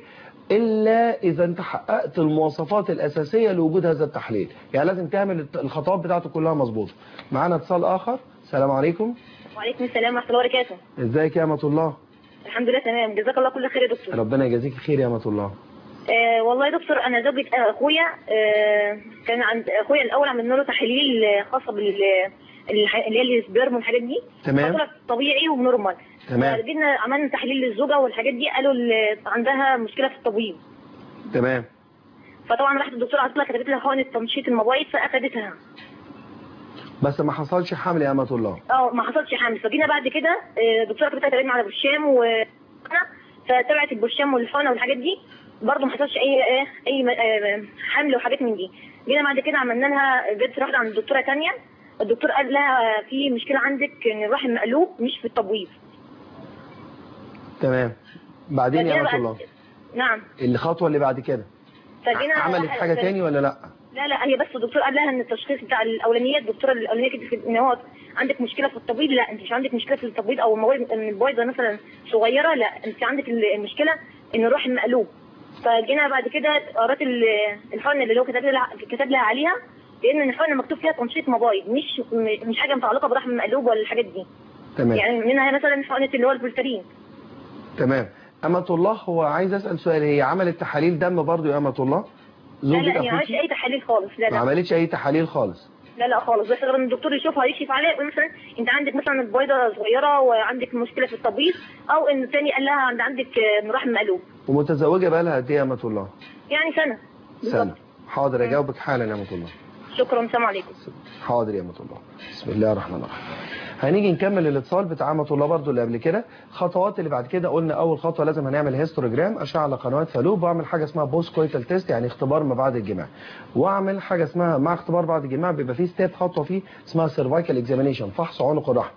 الا اذا انت حققت المواصفات الاساسيه لوجود هذا التحليل، يعني لازم تعمل الخطوات بتاعته كلها مظبوطه. معانا اتصال اخر. السلام عليكم. وعليكم السلام ورحمه الله وبركاته. ازيك يا امه الله؟ الحمد لله تمام، جزاك الله كل خير يا دكتور. ربنا يجازيك خير يا امه الله. آه والله يا دكتور انا زوجة اخويا آه كان عند اخويا الاول عملنا له تحاليل خاصه بال اللي هي السبيرم والحاجات دي، تمام، طبيعي ونورمال. تمام. جينا عملنا تحليل للزوجه والحاجات دي قالوا عندها مشكله في التبويض. تمام. فطبعا راحت الدكتوره عطلة كتبت لها حقن تنشيط المبايض فاخدتها. بس ما حصلش حمل يا امة الله. اه ما حصلش حمل. فجينا بعد كده الدكتوره كانت بتعمل على برشام و فتبعت البرشام والحقنه والحاجات دي برضه ما حصلش اي اي حمل وحاجات من دي. جينا بعد كده عملنا لها جت رحنا عند الدكتوره ثانيه، الدكتور قال لها في مشكله عندك ان الرحم مقلوب مش في التبويض. تمام. بعدين يا امة الله. نعم. الخطوه اللي بعد كده فجينا عملت حاجه ثاني ولا لا؟ لا لا هي بس الدكتور قال لها ان التشخيص بتاع الاولانيه الدكتوره الاولانيه كانت ان هو عندك مشكله في التبويض. لا انت مش عندك مشكله في التبويض او مواد ان البويضه مثلا صغيره، لا انت عندك المشكله ان الرحم مقلوب. فجينا بعد كده قرات الحقنه اللي هو كتب لها كتب لها عليها، لان الحقنه مكتوب فيها تنشيط مبايض مش مش حاجه متعلقه برحم مقلوب ولا الحاجات دي. تمام. يعني منها مثلا حقنه اللي هو الفولترين. تمام. امة الله هو عايز اسال سؤال، هي عملت تحاليل دم برضو يا امة الله؟ لا لا ما عملتش اي تحاليل خالص. لا لا ما عملتش اي تحاليل خالص. لا لا خالص، بس غير ان الدكتور يشوفها يكشف عليها يقول مثلا انت عندك مثلا البويضه صغيره وعندك مشكله في التبويض، او ان الثاني قال لها انت عندك رحم مقلوب. ومتزوجه بقى لها قد ايه يا امة الله؟ يعني سنه بالظبط. سنه. حاضر اجاوبك حالا يا امة الله. شكرا. السلام عليكم. حاضر يا امة الله. بسم الله الرحمن الرحيم. هنيجي نكمل الاتصال بتاع امة الله برضو اللي قبل كده. خطوات اللي بعد كده قلنا اول خطوه لازم هنعمل هيستوجرام، اشعه على قنوات فالوب، واعمل حاجه اسمها بوست كويتال تيست يعني اختبار ما بعد الجماع، واعمل حاجه اسمها مع اختبار بعد الجماع بيبقى فيه ستيب خطوه فيه اسمها سيرفايكال اكزامينيشن فحص عنق الرحم.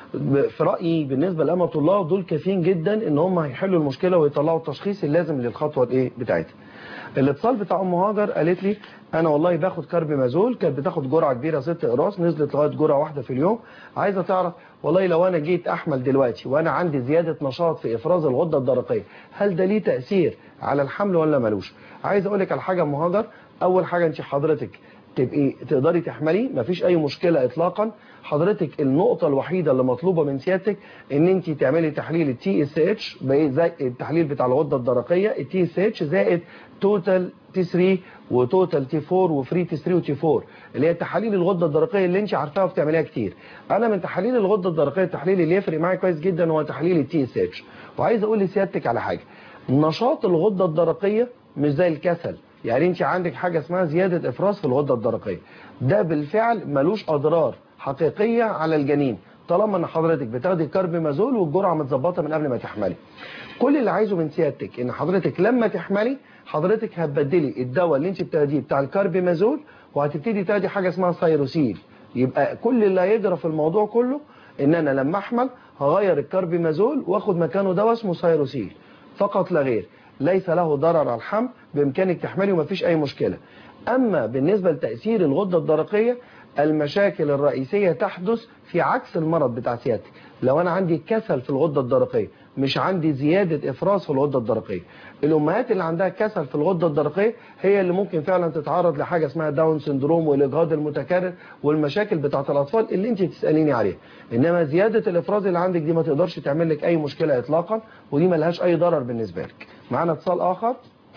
في رايي بالنسبه لامة الله دول كافيين جدا ان هم هيحلوا المشكله ويطلعوا التشخيص اللازم للخطوه الايه بتاعتها. الاتصال بتاع ام هاجر قالت لي انا والله باخد كاربيمازول، كانت بتاخد جرعه كبيره ست اقراص نزلت لغايه جرعه واحده في اليوم، عايزه تعرف والله لو انا جيت احمل دلوقتي وانا عندي زياده نشاط في افراز الغده الدرقيه هل ده ليه تاثير على الحمل ولا ملوش؟ عايز اقول لك على حاجه ام هاجر، اول حاجه انت حضرتك تبقي تقدري تحملي مفيش اي مشكله اطلاقا. حضرتك النقطه الوحيده اللي مطلوبه من سيادتك ان انت تعملي تحليل التي اس اتش زي التحليل بتاع الغده الدرقيه التي اس اتش زائد توتال تي ثلاثة وتوتال تي أربعة وفري تي ثلاثة وتي أربعة اللي هي تحاليل الغده الدرقيه اللي انت عارفاها وبتعمليها كتير. انا من تحاليل الغده الدرقيه التحليل اللي يفرق معايا كويس جدا هو تحليل التي اس اتش. وعايز اقول لسيادتك على حاجه، نشاط الغده الدرقيه مش زي الكسل، يعني انت عندك حاجه اسمها زياده افراز في الغده الدرقيه، ده بالفعل ملوش اضرار حقيقيه على الجنين طالما ان حضرتك بتاخدي كاربيمازول والجرعه متظبطه من قبل ما تحملي. كل اللي عايزه من سيادتك ان حضرتك لما تحملي حضرتك هتبدلي الدواء اللي انت بتاخديه بتاع الكاربيمازول وهتبتدي تاخدي حاجه اسمها سايروسيل. يبقى كل اللي هيجرى في الموضوع كله ان انا لما احمل هغير الكاربيمازول واخد مكانه دواء اسمه سايروسيل فقط لا غير، ليس له ضرر على الحمل، بامكانك تحملي ومفيش اي مشكله. اما بالنسبه لتاثير الغده الدرقيه المشاكل الرئيسيه تحدث في عكس المرض بتاع سيادتك. لو انا عندي كسل في الغده الدرقيه مش عندي زياده افراز في الغده الدرقيه، الامهات اللي عندها كسل في الغده الدرقيه هي اللي ممكن فعلا تتعرض لحاجه اسمها داون سندروم والاجهاض المتكرر والمشاكل بتاعه الاطفال اللي انت بتساليني عليها. انما زياده الافراز اللي عندك دي ما تقدرش تعمل لك اي مشكله اطلاقا ودي ما لهاش اي ضرر بالنسبه لك. معانا اتصال اخر.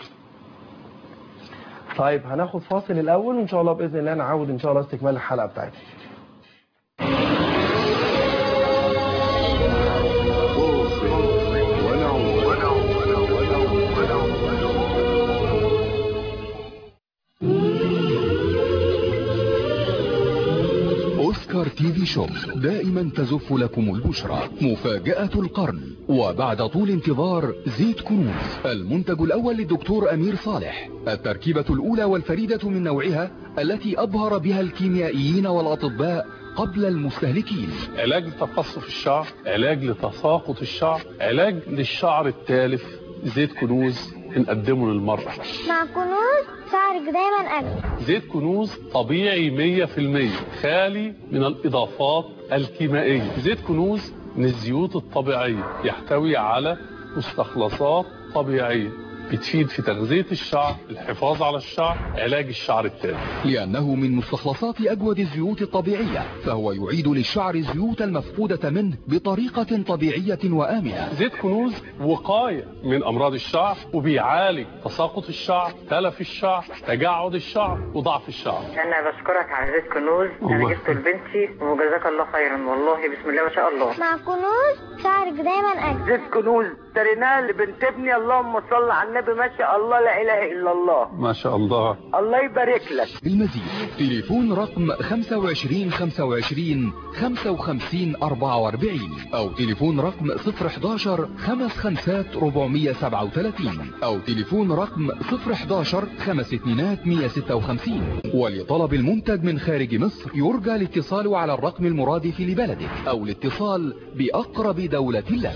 طيب هناخد فاصل الاول وان شاء الله باذن الله نعود ان شاء الله استكمال الحلقه بتاعتنا. أوسكار تي في شوب دائما تزف لكم البشرى مفاجأة القرن. وبعد طول انتظار زيت كنوز المنتج الأول للدكتور أمير صالح، التركيبة الأولى والفريدة من نوعها التي أبهر بها الكيميائيين والأطباء قبل المستهلكين. علاج لتقصف الشعر، علاج لتساقط الشعر، علاج للشعر التالف. زيت كنوز بنقدمه للمرأة. مع كنوز شعرك دايما أجمل. زيت كنوز طبيعي مية في المية خالي من الإضافات الكيميائية. زيت كنوز من الزيوت الطبيعية يحتوي على مستخلصات طبيعية بتفيد في تغذية الشعر، الحفاظ على الشعر، علاج الشعر التالف. لأنه من مستخلصات أجود الزيوت الطبيعية فهو يعيد للشعر الزيوت المفقودة منه بطريقة طبيعية وآمنة. زيت كنوز وقاية من أمراض الشعر وبيعالج تساقط الشعر، تلف الشعر، تجعد الشعر وضعف الشعر. أنا بشكرك على زيت كنوز، أنا جبته لبنتي وجزاك الله خيرا والله بسم الله ما شاء الله. مع كنوز شعرك دايما أجمل. زيت كنوز اشتريناه لبنت ابني اللهم صل على النبي النبي ما شاء الله لا اله الا الله. ما شاء الله. الله يبارك لك. المزيد تليفون رقم خمسة وعشرين خمسة وعشرين خمسة وخمسين أربعة وأربعين او تليفون رقم صفر حداشر خمس خمسات أربعمية سبعة وثلاثين او تليفون رقم صفر حداشر خمس اتنينات مية ستة وخمسين. ولطلب المنتج من خارج مصر يرجى الاتصال على الرقم المرادف لبلدك او الاتصال بأقرب دولة لك.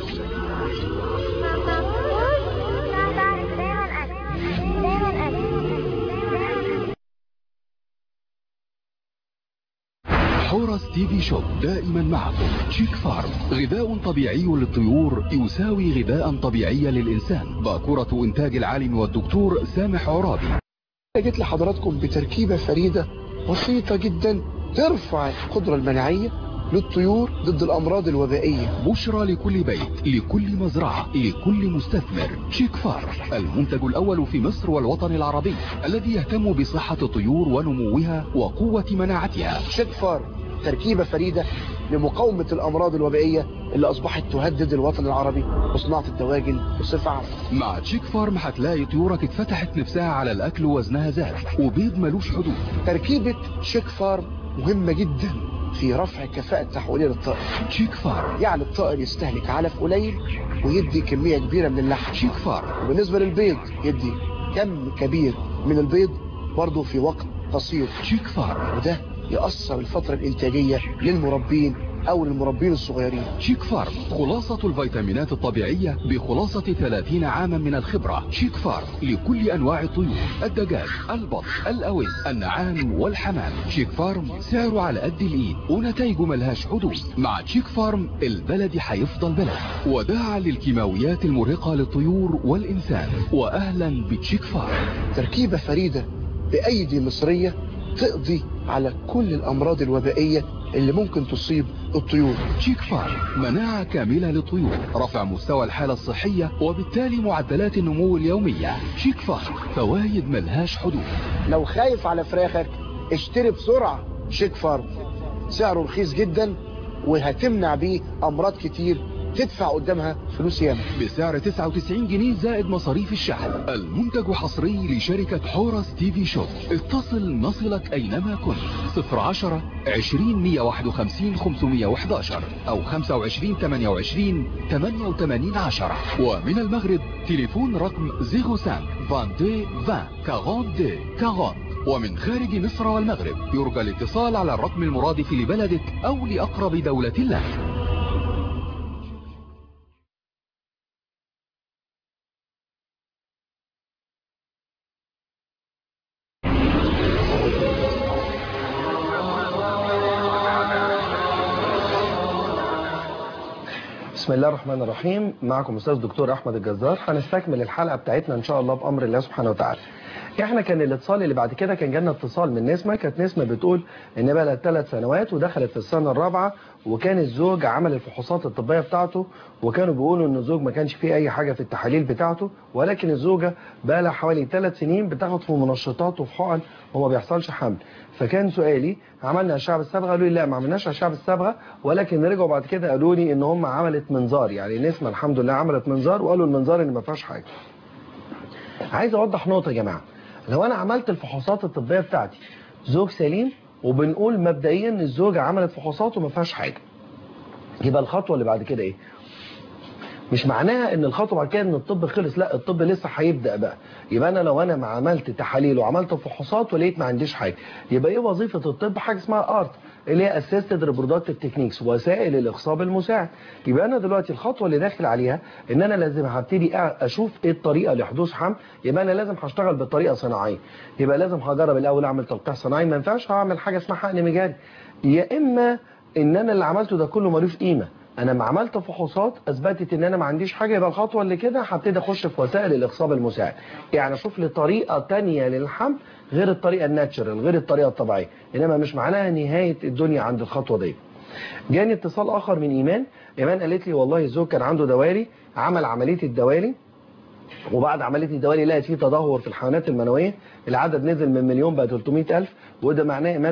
حورس تي في شوب دائما معكم. شيك فارم غذاء طبيعي للطيور يساوي غذاء طبيعي للإنسان. باكورة إنتاج العالم والدكتور سامح عرابي. جيت لحضراتكم بتركيبة فريدة بسيطة جدا ترفع القدرة المناعية للطيور ضد الأمراض الوبائية. بشرى لكل بيت، لكل مزرعة، لكل مستثمر. شيك فارم المنتج الأول في مصر والوطن العربي الذي يهتم بصحة الطيور ونموها وقوة مناعتها. شيك فارم تركيبة فريدة لمقاومة الأمراض الوبائية اللي أصبحت تهدد الوطن العربي وصناعة الدواجن بصفة عامة. مع تشيك فارم هتلاقي طيورك اتفتحت نفسها على الأكل ووزنها زاد وبيض ملوش حدود. تركيبة شيك فارم مهمة جدا في رفع كفاءة تحويلية للطائر. شيك فارم يعني الطائر يستهلك علف قليل ويدي كمية كبيرة من اللحم. شيك فارم. وبالنسبة للبيض يدي كم كبير من البيض برضه في وقت قصير. شيك فارم. وده يأثر الفترة الإنتاجية للمربين أو للمربين الصغيرين. شيك فارم خلاصة الفيتامينات الطبيعية بخلاصة ثلاثين عاما من الخبرة. شيك فارم لكل أنواع الطيور، الدجاج، البط، الأوز، النعام والحمام. شيك فارم سعره على قد الإيد ونتائجه ملهاش حدود. مع شيك فارم البلد هيفضل بلد. وداعا للكيماويات المرهقة للطيور والإنسان. وأهلا بتشيك فارم. تركيبة فريدة بأيدي مصرية تقضي على كل الأمراض الوبائية اللي ممكن تصيب الطيور. شيك فارم مناعة كاملة للطيور، رفع مستوى الحالة الصحية وبالتالي معدلات النمو اليومية. شيك فارم فوايد ملهاش حدود. لو خايف على فراخك اشتري بسرعة شيك فارم، سعره رخيص جدا وهتمنع بيه أمراض كتير تدفع قدامها فلوس ياما بسعر تسعة وتسعين جنيه زائد مصاريف الشحن. المنتج حصري لشركة حورس تي في شوب. اتصل نصلك اينما كنت. صفر عشرة عشرين مية واحد وخمسين خمسمية وحداشر او خمسة وعشرين تمانية وعشرين تمانية وتمانين عشرة. ومن المغرب تليفون رقم صفر خمسة اثنين عشرين عشرين أربعين. ومن خارج مصر والمغرب يرجى الاتصال على الرقم المرادف لبلدك او لاقرب دولة لك. بسم الله الرحمن الرحيم. معكم أستاذ دكتور أحمد الجزار. هنستكمل الحلقة بتاعتنا إن شاء الله بأمر الله سبحانه وتعالى. احنا كان الاتصال اللي بعد كده كان جالنا اتصال من نسمة. كانت نسمة بتقول ان بقى لها ثلاث سنوات ودخلت في السنة الرابعة، وكان الزوج عمل الفحوصات الطبية بتاعته، وكانوا بيقولوا ان الزوج ما كانش فيه اي حاجة في التحاليل بتاعته، ولكن الزوجة بقى لها حوالي ثلاث سنين بتاخد في منشطات وفي حقن وما بيحصلش حمل. فكان سؤالي عملنا اشعه بالصبغه؟ قالوا لي لا ما عملناش اشعه بالصبغه، ولكن رجعوا بعد كده قالوا لي ان هم عملت منظار. يعني نسمة الحمد لله عملت منظار وقالوا المنظار ان ما فيهاش حاجة. عايز اوضح نقطة يا جماعة. لو انا عملت الفحوصات الطبية بتاعتي زوج سليم، وبنقول مبدئيا ان الزوجة عملت فحوصات وما فيهاش حاجة، يبقى الخطوة اللي بعد كده ايه؟ مش معناها ان الخطوة بعد كده ان الطب خلص، لا الطب لسه هيبدأ بقى. يبقى انا لو انا ما عملت تحاليل وعملت فحوصات ولقيت ما عنديش حاجة، يبقى ايه وظيفة الطب؟ حاجة اسمها ارت اللي هي اسيستد ريبرودكتيف تكنيكس، وسائل الاخصاب المساعد. يبقى انا دلوقتي الخطوة اللي داخل عليها ان انا لازم هبتدي اشوف ايه الطريقة لحدوث حمل. يبقى انا لازم هشتغل بطريقة صناعية. يبقى لازم هجرب الاول اعمل تلقيح صناعي، ما ينفعش هعمل حاجة اسمها حقن مجاري. يا اما ان انا اللي عملته ده كله ملوش قيمة. انا ما عملت فحوصات اثبتت ان انا ما عنديش حاجه، يبقى الخطوه اللي كده هبتدي اخش في وسائل الاخصاب المساعد. يعني اشوف لي طريقه ثانيه للحمل غير الطريقه الناتشرال، غير الطريقه الطبيعيه، انما مش معناها نهايه الدنيا عند الخطوه دي. جاني اتصال اخر من ايمان. ايمان قالت لي والله الزوج كان عنده دوالي، عمل عمليه الدوالي، وبعد عمليه الدوالي لقت فيه تدهور في الحيوانات المنويه، العدد نزل من مليون بقى ثلاثمية ألف، وده معناه ايمان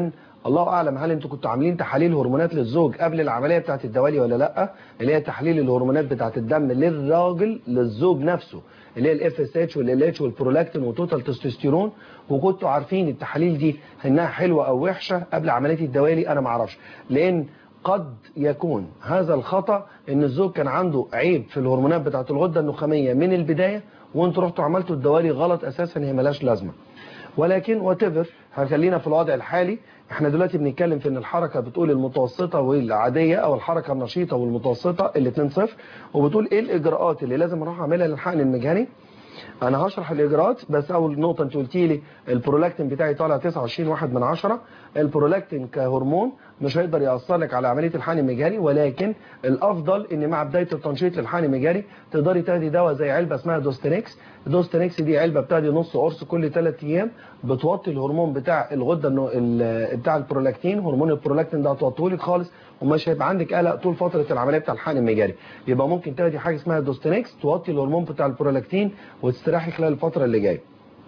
الله اعلم هل انتوا كنتوا عاملين تحاليل هرمونات للزوج قبل العمليه بتاعه الدوالي ولا لا، اللي هي تحليل الهرمونات بتاعه الدم للراجل للزوج نفسه، اللي هي الاف اس اتش والال اتش والبرولاكتين وتوتال تستوستيرون، وكنتوا عارفين التحاليل دي انها حلوه او وحشه قبل عمليه الدوالي؟ انا ما اعرفش، لان قد يكون هذا الخطا ان الزوج كان عنده عيب في الهرمونات بتاعه الغده النخاميه من البدايه، وانتوا رحتوا عملتوا الدوالي غلط اساسا، هي ملهاش لازمه. ولكن وات ايفر، هنخلينا في الوضع الحالي. احنا دلوقتي بنتكلم في ان الحركه بتقول المتوسطه والعاديه، او الحركه النشيطه والمتوسطه الاثنين صفر، وبتقول ايه الاجراءات اللي لازم اروح اعملها للحقن المجهري. انا هشرح الاجراءات، بس اول نقطه انت قلتي لي البرولاكتين بتاعي طالع تسعة وعشرين واحد من عشرة. البرولاكتين كهرمون مش هيقدر ياثر لك على عمليه الحقن المجهري، ولكن الافضل ان مع بدايه التنشيط للحقن المجهري تقدري تاخدي دواء زي علبه اسمها دوستينكس. دوستينكس دي علبه بتاعتي نص قرص كل ثلاث ايام، بتوطي الهرمون بتاع الغده بتاع البرولاكتين، هرمون البرولاكتين ده هتوطيه لك خالص، ومش هيبقى عندك قلق طول فتره العمليه بتاع الحقن المجهري. يبقى ممكن تاخدي حاجه اسمها دوستينكس توطي الهرمون بتاع البرولاكتين وتستريحي خلال الفتره اللي جايه.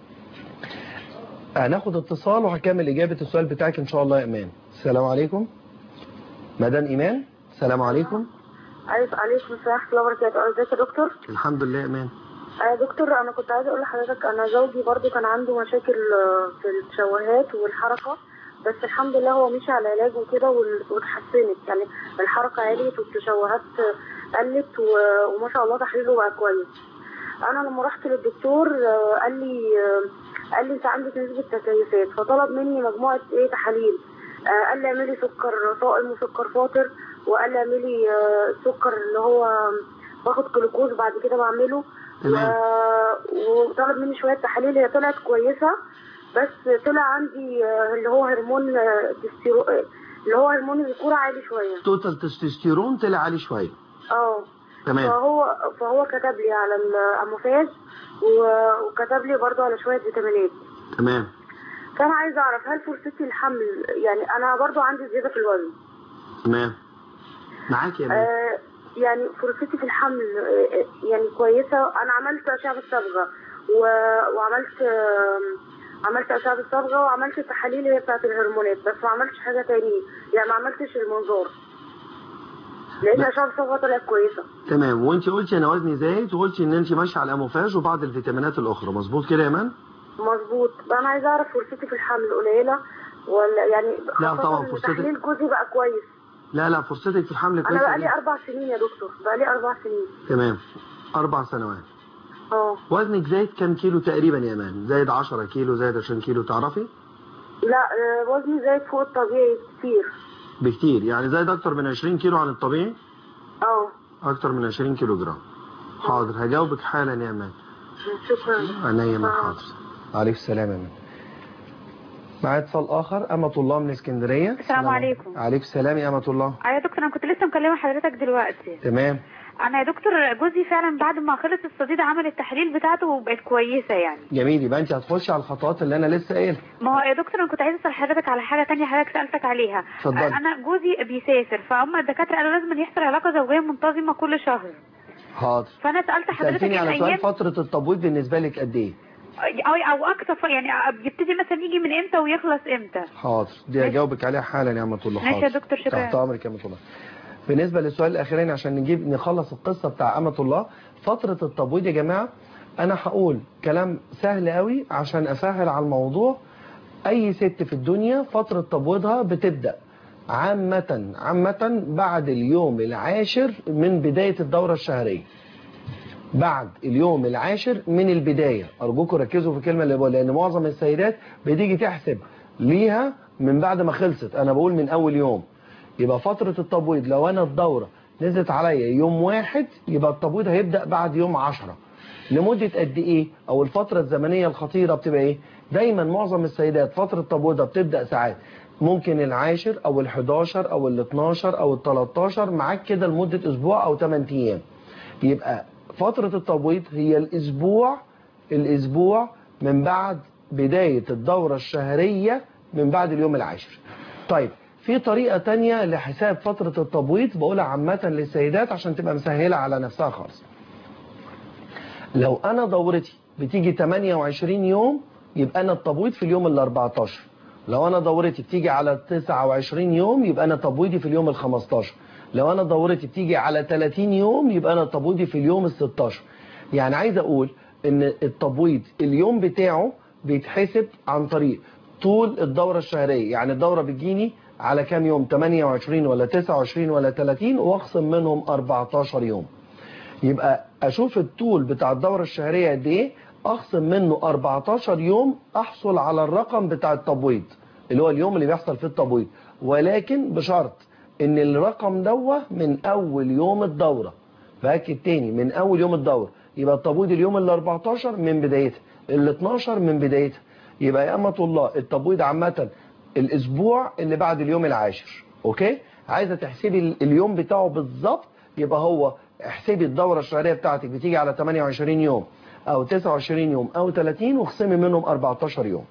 هناخد اتصال وهكمل اجابه السؤال بتاعك ان شاء الله يا ايمان. السلام عليكم مدام ايمان. السلام عليكم. عليكم عليكم السلام ورحمه الله وبركاته. ازيك يا دكتور؟ الحمد لله يا ايمان. يا دكتور انا كنت عايزه اقول لحضرتك، انا زوجي برضو كان عنده مشاكل في التشوهات والحركه، بس الحمد لله هو مشي على علاج وكده واتحسنت، يعني الحركه عالية والتشوهات قلت وما شاء الله تحليله بقى كويس. انا لما رحت للدكتور قال لي قال لي انت عندك نسبه تكيسات، فطلب مني مجموعه ايه تحاليل. قال لي اعملي سكر صائم وسكر فاطر، وقال لي اعملي سكر اللي هو باخد جلوكوز بعد كده بعمله، وطلب مني شويه تحاليل هي طلعت كويسه، بس طلع عندي اللي هو هرمون تستيرو اللي هو هرمون الذكوره عالي شويه، توتال تستوستيرون طلع عالي شويه. اه تمام. فهو فهو كتب لي على الاموفاز وكتب لي برضه على شويه فيتامينات. تمام. فانا عايزه اعرف هل فرصتي الحمل، يعني انا برضه عندي زياده في الوزن. تمام معاك يا آه يعني فرصتي في الحمل آه يعني كويسه. انا عملت اشعه بالصبغه وعملت آه عملت اشعه بالصبغه وعملت التحاليل اللي هي بتاعت الهرمونات، بس ما عملتش حاجه تاني، يعني ما عملتش المنظار لان اشعه بالصبغه طلعت كويسه. تمام. وانت قلتي انا وزني زايد، وقلتي ان انت ماشيه على الاموفاج وبعض الفيتامينات الاخرى، مظبوط كده يا ايمان؟ مظبوط. انا عايزه اعرف فرصتي في الحمل قليله ولا يعني؟ لا طبعا فرصتك. تحليل جوزي بقى كويس. لا لا فرصتك في الحمل كويسه. انا بقالي اربع سنين يا دكتور، بقالي اربع سنين. تمام اربع سنوات. اه. وزنك زايد كام كيلو تقريبا يا ايمان؟ زايد عشرة كيلو، زايد عشرين كيلو تعرفي؟ لا وزني زايد فوق الطبيعي كتير. بكتير يعني زايد اكتر من عشرين كيلو عن الطبيعي؟ اه اكتر من عشرين كيلو جرام. حاضر هجاوبك حالا يا ايمان. شكرا. عينيا من حاضر. عليكم السلام يا ايمان. معايا اتصال اخر. امة الله من اسكندريه. السلام عليكم. عليكم السلام يا امة الله. ايوه يا دكتور انا كنت لسه مكلمه حضرتك دلوقتي. تمام. انا يا دكتور جوزي فعلا بعد ما خلص الصديد عمل التحاليل بتاعته وبقت كويسه يعني. جميل. يبقى انت هتخشي على الخطوات اللي انا لسه قايلها. ما هو يا دكتور انا كنت عايزه اسال حضرتك على حاجه ثانيه حضرتك سالتك عليها. اتفضل. انا جوزي بيسافر، فهم الدكاتره قالوا لازم يحصل علاقه زوجيه منتظمه كل شهر. حاضر. فانا سالت حضرتك سالتني على سؤال أيام... فتره التبويض بالنسبه لك قد ايه؟ او او اكتر، يعني بيبتدي مثلا يجي من امتى ويخلص امتى؟ حاضر دي هجاوبك عليها حالا يا امة الله. ماشي يا دكتور شكرا. تحت امرك يا امة الله. بالنسبه للسؤال الاخراني عشان نجيب نخلص القصه بتاع امة الله، فتره التبويض يا جماعه انا هقول كلام سهل قوي عشان اسهل على الموضوع. اي ست في الدنيا فتره تبويضها بتبدا عامه عامه بعد اليوم العاشر من بدايه الدوره الشهريه. بعد اليوم العاشر من البدايه، ارجوكم ركزوا في الكلمه اللي بقولها، لان معظم السيدات بتيجي تحسب ليها من بعد ما خلصت. انا بقول من اول يوم. يبقى فترة التبويض لو انا الدورة نزلت عليا يوم واحد، يبقى التبويض هيبدأ بعد يوم عشرة. لمدة قد ايه؟ او الفترة الزمنية الخطيرة بتبقى ايه؟ دايما معظم السيدات فترة تبويضها بتبدأ ساعات ممكن العاشر او الحداشر او الاتناشر او التلاتاشر، معاك كده لمدة اسبوع او تمن ايام. يبقى فترة التبويض هي الاسبوع الاسبوع من بعد بداية الدورة الشهرية من بعد اليوم العاشر. طيب في طريقة تانية لحساب فترة التبويض بقولها عامة للسيدات عشان تبقى مسهلة على نفسها خالص. لو أنا دورتي بتيجي تمنية وعشرين يوم، يبقى أنا التبويض في اليوم ال اربعتاشر، لو انا دورتي بتيجي على تسعة وعشرين يوم يبقى انا تبويضي في اليوم ال خمستاشر. لو انا دورتي بتيجي على ثلاثين يوم يبقى انا تبويضي في اليوم ال ستاشر. يعني عايز اقول ان التبويض اليوم بتاعه بيتحسب عن طريق طول الدورة الشهرية. يعني الدورة بتجيني على كام يوم؟ ثمانية وعشرين ولا تسعة وعشرين ولا ثلاثين، واخصم منهم أربعتاشر يوم. يبقى اشوف الطول بتاع الدورة الشهرية قد ايه، اخصم منه أربعتاشر يوم، احصل على الرقم بتاع التبويض اللي هو اليوم اللي بيحصل فيه التبويض، ولكن بشرط ان الرقم دوه من اول يوم الدورة. فاكد تاني، من اول يوم الدورة. يبقى التبويض اليوم ال أربعتاشر من بدايتها، ال اتناشر من بدايتها. يبقى يا أمة الله التبويض عامة الاسبوع اللي بعد اليوم العاشر. اوكي، عايزه تحسبي اليوم بتاعه بالظبط، يبقى هو احسبي الدورة الشهرية بتاعتك بتيجي على ثمانية وعشرين يوم او تسعة وعشرين يوم او ثلاثين، واخصمي منهم أربعتاشر يوم.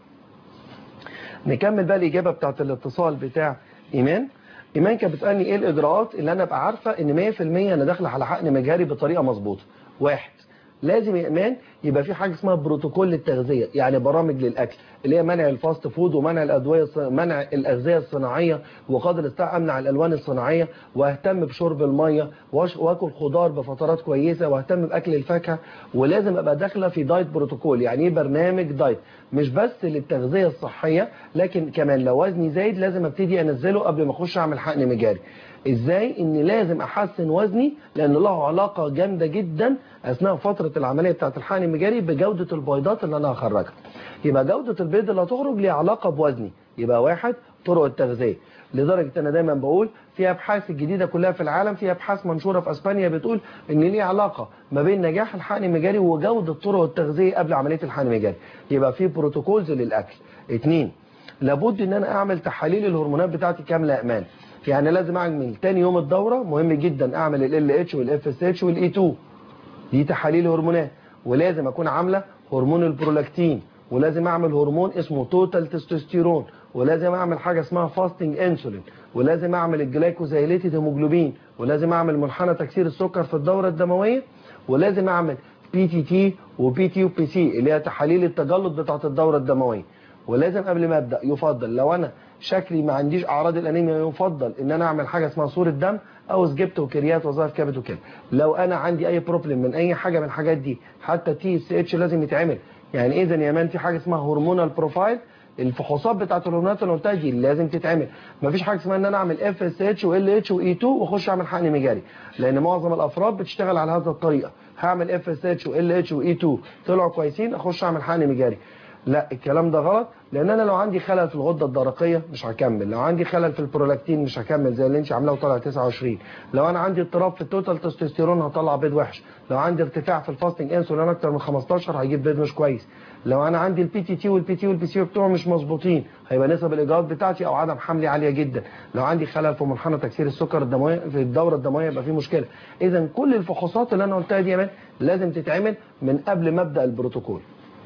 نكمل بقى الاجابه بتاعت الاتصال بتاع ايمان. ايمان كانت بتسالني ايه الاجراءات اللي انا ابقى عارفه ان مية في المية انا داخله على حقن مجهري بطريقه مظبوطه. واحد، لازم يا ايمان يبقى في حاجه اسمها بروتوكول للتغذيه، يعني برامج للاكل اللي هي منع الفاست فود ومنع الادويه، منع الاغذيه الصناعيه، وقدر الامكان امنع الالوان الصناعيه، واهتم بشرب الميه، واكل خضار بفترات كويسه، واهتم باكل الفاكهه. ولازم ابقى داخله في دايت بروتوكول. يعني ايه برنامج دايت؟ مش بس للتغذيه الصحيه، لكن كمان لو وزني زايد لازم ابتدي انزله قبل ما اخش اعمل حقن مجاري. ازاي؟ اني لازم احسن وزني، لان له علاقه جامده جدا اثناء فتره العمليه بتاعه الحقن المجاري بجوده البيضات اللي انا هخرجها. يبقى جوده البيض اللي هتخرج ليها علاقه بوزني. يبقى واحد، طرق التغذيه. لدرجه انا دايما بقول في ابحاث الجديده كلها في العالم، في ابحاث منشوره في اسبانيا بتقول ان ليه علاقه ما بين نجاح الحقن المجاري وجوده طرق التغذيه قبل عمليه الحقن المجاري. يبقى في بروتوكولز للاكل. اثنين، لابد ان انا اعمل تحاليل الهرمونات بتاعتي كامله امان. يعني لازم اعمل تاني يوم الدوره، مهم جدا اعمل ال ال اتش والاف اس اتش والاي اتنين، دي تحاليل هرمونات. ولازم اكون عامله هرمون البرولاكتين، ولازم اعمل هرمون اسمه توتال تستوستيرون، ولازم اعمل حاجه اسمها فاستنج انسولين، ولازم اعمل الجلايكوزايليتد هيموجلوبين، ولازم اعمل منحنى تكسير السكر في الدوره الدمويه، ولازم اعمل بي تي تي وبي تي وبي سي اللي هي تحاليل التجلط بتاعه الدوره الدمويه. ولازم قبل ما ابدا يفضل لو انا شكلي ما عنديش اعراض الانيميا يفضل ان انا اعمل حاجه اسمها صوره دم او سجبت وكريات وظائف كبد وكده. لو انا عندي اي بروبلم من اي حاجه من الحاجات دي، حتى تي اس اتش لازم يتعمل. يعني اذا يا مان في حاجه اسمها هرمونال بروفايل، الفحوصات بتاعت الهرمونات اللي قلتها دي لازم تتعمل. مفيش حاجه اسمها ان انا اعمل اف اس اتش وال اتش واي اتنين واخش اعمل حقن مجاري، لان معظم الافراد بتشتغل على هذه الطريقه. هعمل اف اس اتش وال اتش واي اتنين طلعوا كويسين اخش اعمل حقن مجاري. لا، الكلام ده غلط، لان انا لو عندي خلل في الغده الدرقيه مش هكمل، لو عندي خلل في البرولاكتين مش هكمل زي اللي انت عاملاه وطلع تسعة وعشرين، لو انا عندي اضطراب في التوتال تستوستيرون هطلع بيض وحش، لو عندي ارتفاع في الفاستنج انسولين اكتر من خمستاشر هيجيب بيض مش كويس، لو انا عندي البي تي تي والبي تي والبي سي بتوعه مش مظبوطين هيبقى نسب الاجهاض بتاعتي او عدم حملي عاليه جدا، لو عندي خلل في منحنى تكسير السكر الدمويه في الدوره الدمويه يبقى في مشكله. اذا كل الفحوصات اللي انا قلتها دي يا مان لازم تتعمل من قبل ما ابدا البروتوكول.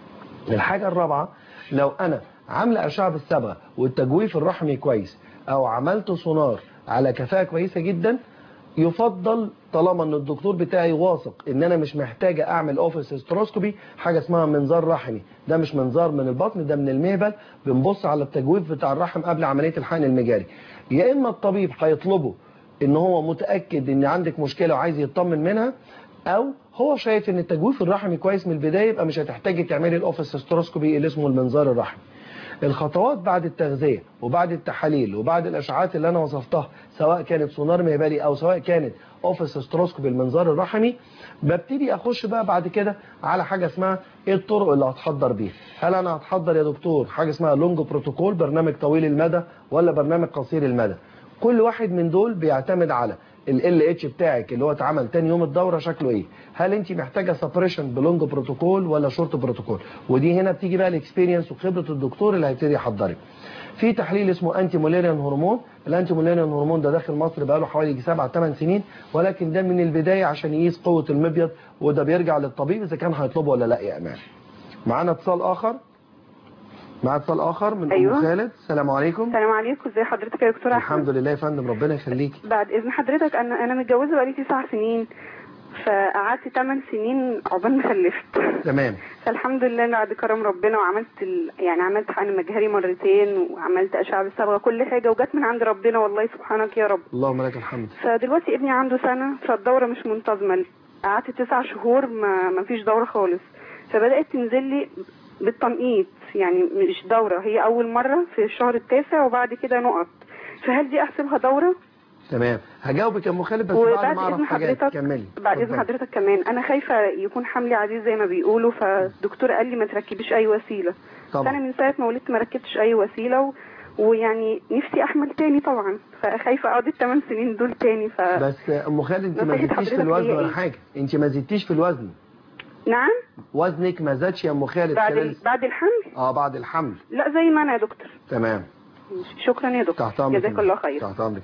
الحاجه الرابعه، لو انا عامله اشعه بالصبغه والتجويف الرحمي كويس، او عملت سونار على كفاءه كويسه جدا، يفضل طالما ان الدكتور بتاعي واثق ان انا مش محتاجه اعمل اوفيس هيستروسكوبي، حاجه اسمها منظار رحمي. ده مش منظار من البطن، ده من المهبل، بنبص على التجويف بتاع الرحم قبل عمليه الحقن المجاري. يا اما الطبيب هيطلبه ان هو متاكد ان عندك مشكله وعايز يطمن منها، او هو شايف ان التجويف الرحمي كويس من البدايه يبقى مش هتحتاجي تعملي الاوفيس هيستروسكوبي اللي اسمه المنظار الرحمي. الخطوات بعد التغذيه وبعد التحاليل وبعد الاشعاعات اللي انا وصفتها، سواء كانت سونار مهبلي او سواء كانت اوفيس هيستروسكوبي المنظار الرحمي، ببتدي اخش بقى بعد كده على حاجه اسمها ايه الطرق اللي هتحضر بيها. هل انا هتحضر يا دكتور حاجه اسمها لونج بروتوكول، برنامج طويل المدى، ولا برنامج قصير المدى؟ كل واحد من دول بيعتمد على ال ال اتش بتاعك اللي هو اتعمل تاني يوم الدوره شكله ايه. هل انت محتاجه سبريشن بلونج بروتوكول ولا شورت بروتوكول؟ ودي هنا بتيجي بقى الاكسبيرينس وخبره الدكتور اللي هيبتدي يحضرك. في تحليل اسمه انتي موليريان هرمون، الانتي موليريان هرمون ده داخل مصر بقاله حوالي سبعة ثمانية سنين، ولكن ده من البدايه عشان يقيس قوه المبيض، وده بيرجع للطبيب اذا كان هيطلبه ولا لا. يا امان معانا اتصال اخر، مع اتصال اخر من أيوة. ام خالد. السلام عليكم. السلام عليكم، ازي حضرتك يا دكتور احمد؟ الحمد لله يا فندم، ربنا يخليكي. بعد اذن حضرتك، انا انا متجوزه بقالي تسع سنين، فقعدت ثمان سنين عقبال ما خلفت. تمام. فالحمد لله بعد كرم ربنا، وعملت ال... يعني عملت حقن مجهري مرتين، وعملت اشعه بالصبغه، كل حاجه وجت من عند ربنا والله سبحانك يا رب. اللهم لك الحمد. فدلوقتي ابني عنده سنه، فالدوره مش منتظمه، قعدت تسع شهور ما ما فيش دوره خالص، فبدات تنزل لي بالتنقيط، يعني مش دوره، هي اول مره في الشهر التاسع وبعد كده نقط. فهل دي احسبها دوره؟ تمام، هجاوبك يا ام خالد بس بعد ما اعرف حاجات. كملي. بعد اذن حضرتك كمان، انا خايفه يكون حملي عزيز زي ما بيقولوا، فالدكتور قال لي ما تركبيش اي وسيله. طبعا. فانا من ساعه ما ولدت ما ركبتش اي وسيله و... ويعني نفسي احمل تاني طبعا، فخايفه اقعد الثمان سنين دول تاني. ف بس ام خالد انت ما زدتيش في الوزن ولا حاجه، انت ما زدتيش في الوزن. نعم. وزنك ما زادش يا ام خالد بعد ال... بعد الحمل؟ اه بعد الحمل. لا زي ما انا يا دكتور. تمام. شكرا يا دكتور، جزاك الله خير. تحت امرك.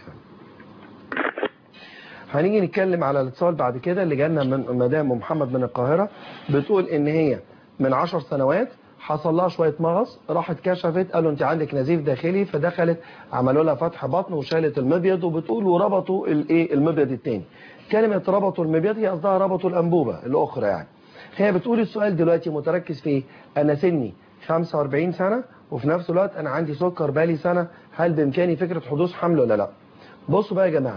هنيجي نتكلم على الاتصال بعد كده اللي جالنا من مدام محمد من القاهره، بتقول ان هي من عشر سنوات حصل لها شويه مغص، راحت كشفت قالوا انت عندك نزيف داخلي، فدخلت عملوا لها فتح بطن وشالت المبيض، وبتقول وربطوا الايه المبيض الثاني. كلمه ربطوا المبيض هي قصدها ربطوا الانبوبه الاخرى يعني. هي بتقول السؤال دلوقتي متركز في ايه؟ انا سني خمسة وأربعين سنه وفي نفس الوقت انا عندي سكر بالي سنه، هل بامكاني فكره حدوث حمل ولا لا؟ بصوا بقى يا جماعه،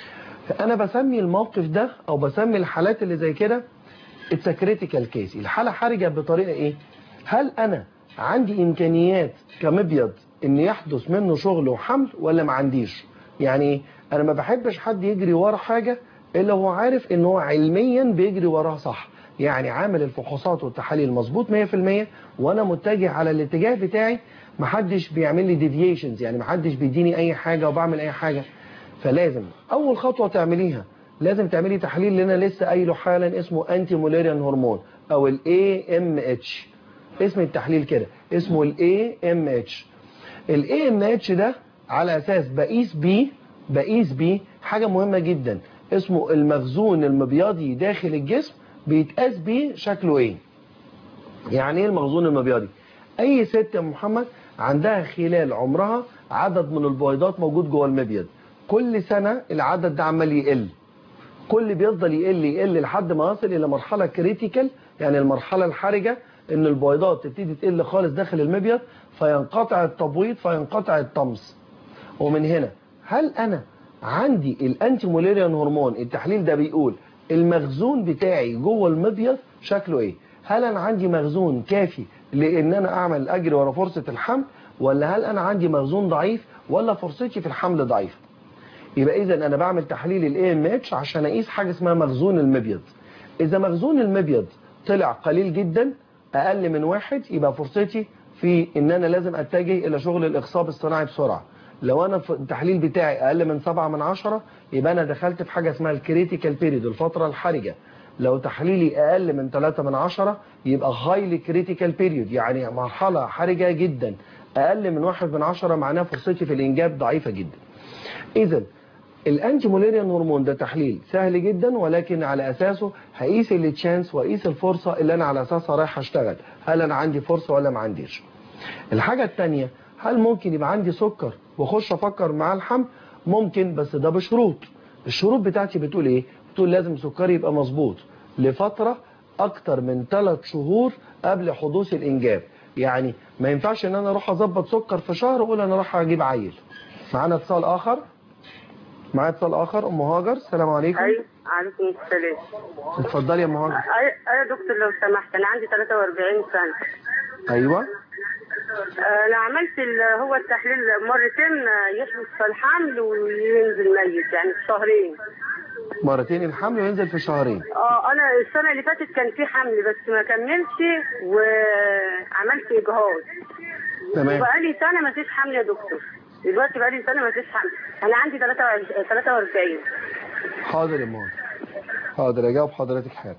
انا بسمي الموقف ده او بسمي الحالات اللي زي كده اتس كريتيكال كيس، الحاله حرجه بطريقه ايه؟ هل انا عندي امكانيات كمبيض ان يحدث منه شغل وحمل ولا ما عنديش؟ يعني ايه؟ انا ما بحبش حد يجري ورا حاجه الا هو عارف ان هو علميا بيجري وراها صح، يعني عامل الفحوصات والتحاليل مظبوط مية في المية وانا متجه على الاتجاه بتاعي، ما حدش بيعمل لي ديفييشنز، يعني ما حدش بيديني اي حاجه وبعمل اي حاجه. فلازم اول خطوه تعمليها لازم تعملي تحليل اللي انا لسه قايله حالا اسمه انتي موليريان هرمون او الاي ام اتش، اسم التحليل كده اسمه الاي ام اتش. الاي ام اتش ده على اساس بقيس بيه بقيس بيه حاجه مهمه جدا اسمه المخزون المبيضي داخل الجسم، بيتقاس بيه شكله ايه. يعني ايه المخزون المبيضي؟ اي ست يا محمد عندها خلال عمرها عدد من البويضات موجود جوه المبيض، كل سنه العدد ده عمال يقل، كل بيفضل يقل يقل لحد ما يصل الى مرحله كريتيكال، يعني المرحله الحرجه ان البويضات تبتدي تقل خالص داخل المبيض، فينقطع التبويض فينقطع الطمس. ومن هنا هل انا عندي الانتي موليريان هرمون؟ التحليل ده بيقول المخزون بتاعي جوه المبيض شكله ايه؟ هل انا عندي مخزون كافي لان انا اعمل اجري ورا فرصه الحمل، ولا هل انا عندي مخزون ضعيف، ولا فرصتي في الحمل ضعيفه؟ يبقى اذا انا بعمل تحليل الاي ام اتش عشان اقيس حاجه اسمها مخزون المبيض. اذا مخزون المبيض طلع قليل جدا اقل من واحد، يبقى فرصتي في ان انا لازم اتجه الى شغل الاخصاب الصناعي بسرعه. لو انا في التحليل بتاعي اقل من سبعة من عشرة يبقى انا دخلت في حاجه اسمها الكريتيكال بيريد، الفتره الحرجه. لو تحليلي اقل من ثلاثة من عشرة يبقى هايلي كريتيكال بيريود، يعني مرحله حرجه جدا. اقل من واحد من عشرة معناه فرصتي في الانجاب ضعيفه جدا. اذا الانتي موليريان هرمون ده تحليل سهل جدا، ولكن على اساسه هقيس التشانس واقيس الفرصه اللي انا على اساسها رايح اشتغل، هل انا عندي فرصه ولا ما عنديش. الحاجه الثانيه، هل ممكن يبقى عندي سكر واخش افكر مع الحمل؟ ممكن، بس ده بشروط. الشروط بتاعتي بتقول ايه؟ بتقول لازم سكري يبقى مظبوط لفتره اكتر من ثلاث شهور قبل حدوث الانجاب. يعني ما ينفعش ان انا اروح اظبط سكر في شهر واقول انا راح اجيب عيل. معانا اتصال اخر معايا اتصال اخر ام هاجر، السلام عليكم. ايوه عليكم السلام. اتفضلي يا ام هاجر. ايوه يا دكتور لو سمحت، انا عندي ثلاثة وأربعين سنه. ايوه. انا عملت هو التحليل مرتين يحدث في الحمل وينزل ميت، يعني في شهرين. مرتين الحمل وينزل في شهرين. اه انا السنه اللي فاتت كان في حمل بس ما كملش وعملت اجهاض. تمام. وبقالي سنه ما فيش حمل يا دكتور. دلوقتي بقالي سنه ما فيش حمل، انا عندي ثلاثة وأربعين. حاضر يا ماما، حاضر اجاوب حضرتك حالا.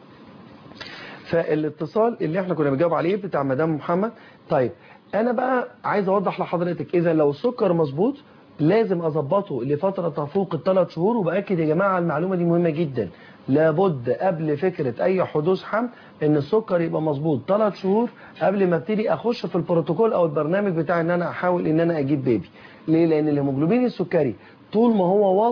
فالاتصال اللي احنا كنا بنجاوب عليه بتاع مدام محمد. طيب انا بقى عايز اوضح لحضرتك، اذا لو السكر مظبوط لازم اظبطه لفتره تفوق الثلاث شهور. وباكد يا جماعه المعلومه دي مهمه جدا، لابد قبل فكره اي حدوث حمل ان السكر يبقى مظبوط ثلاث شهور قبل ما ابتدي اخش في البروتوكول او البرنامج بتاع ان انا احاول ان انا اجيب بيبي. ليه؟ لان الهيموجلوبين السكري طول ما هو واطي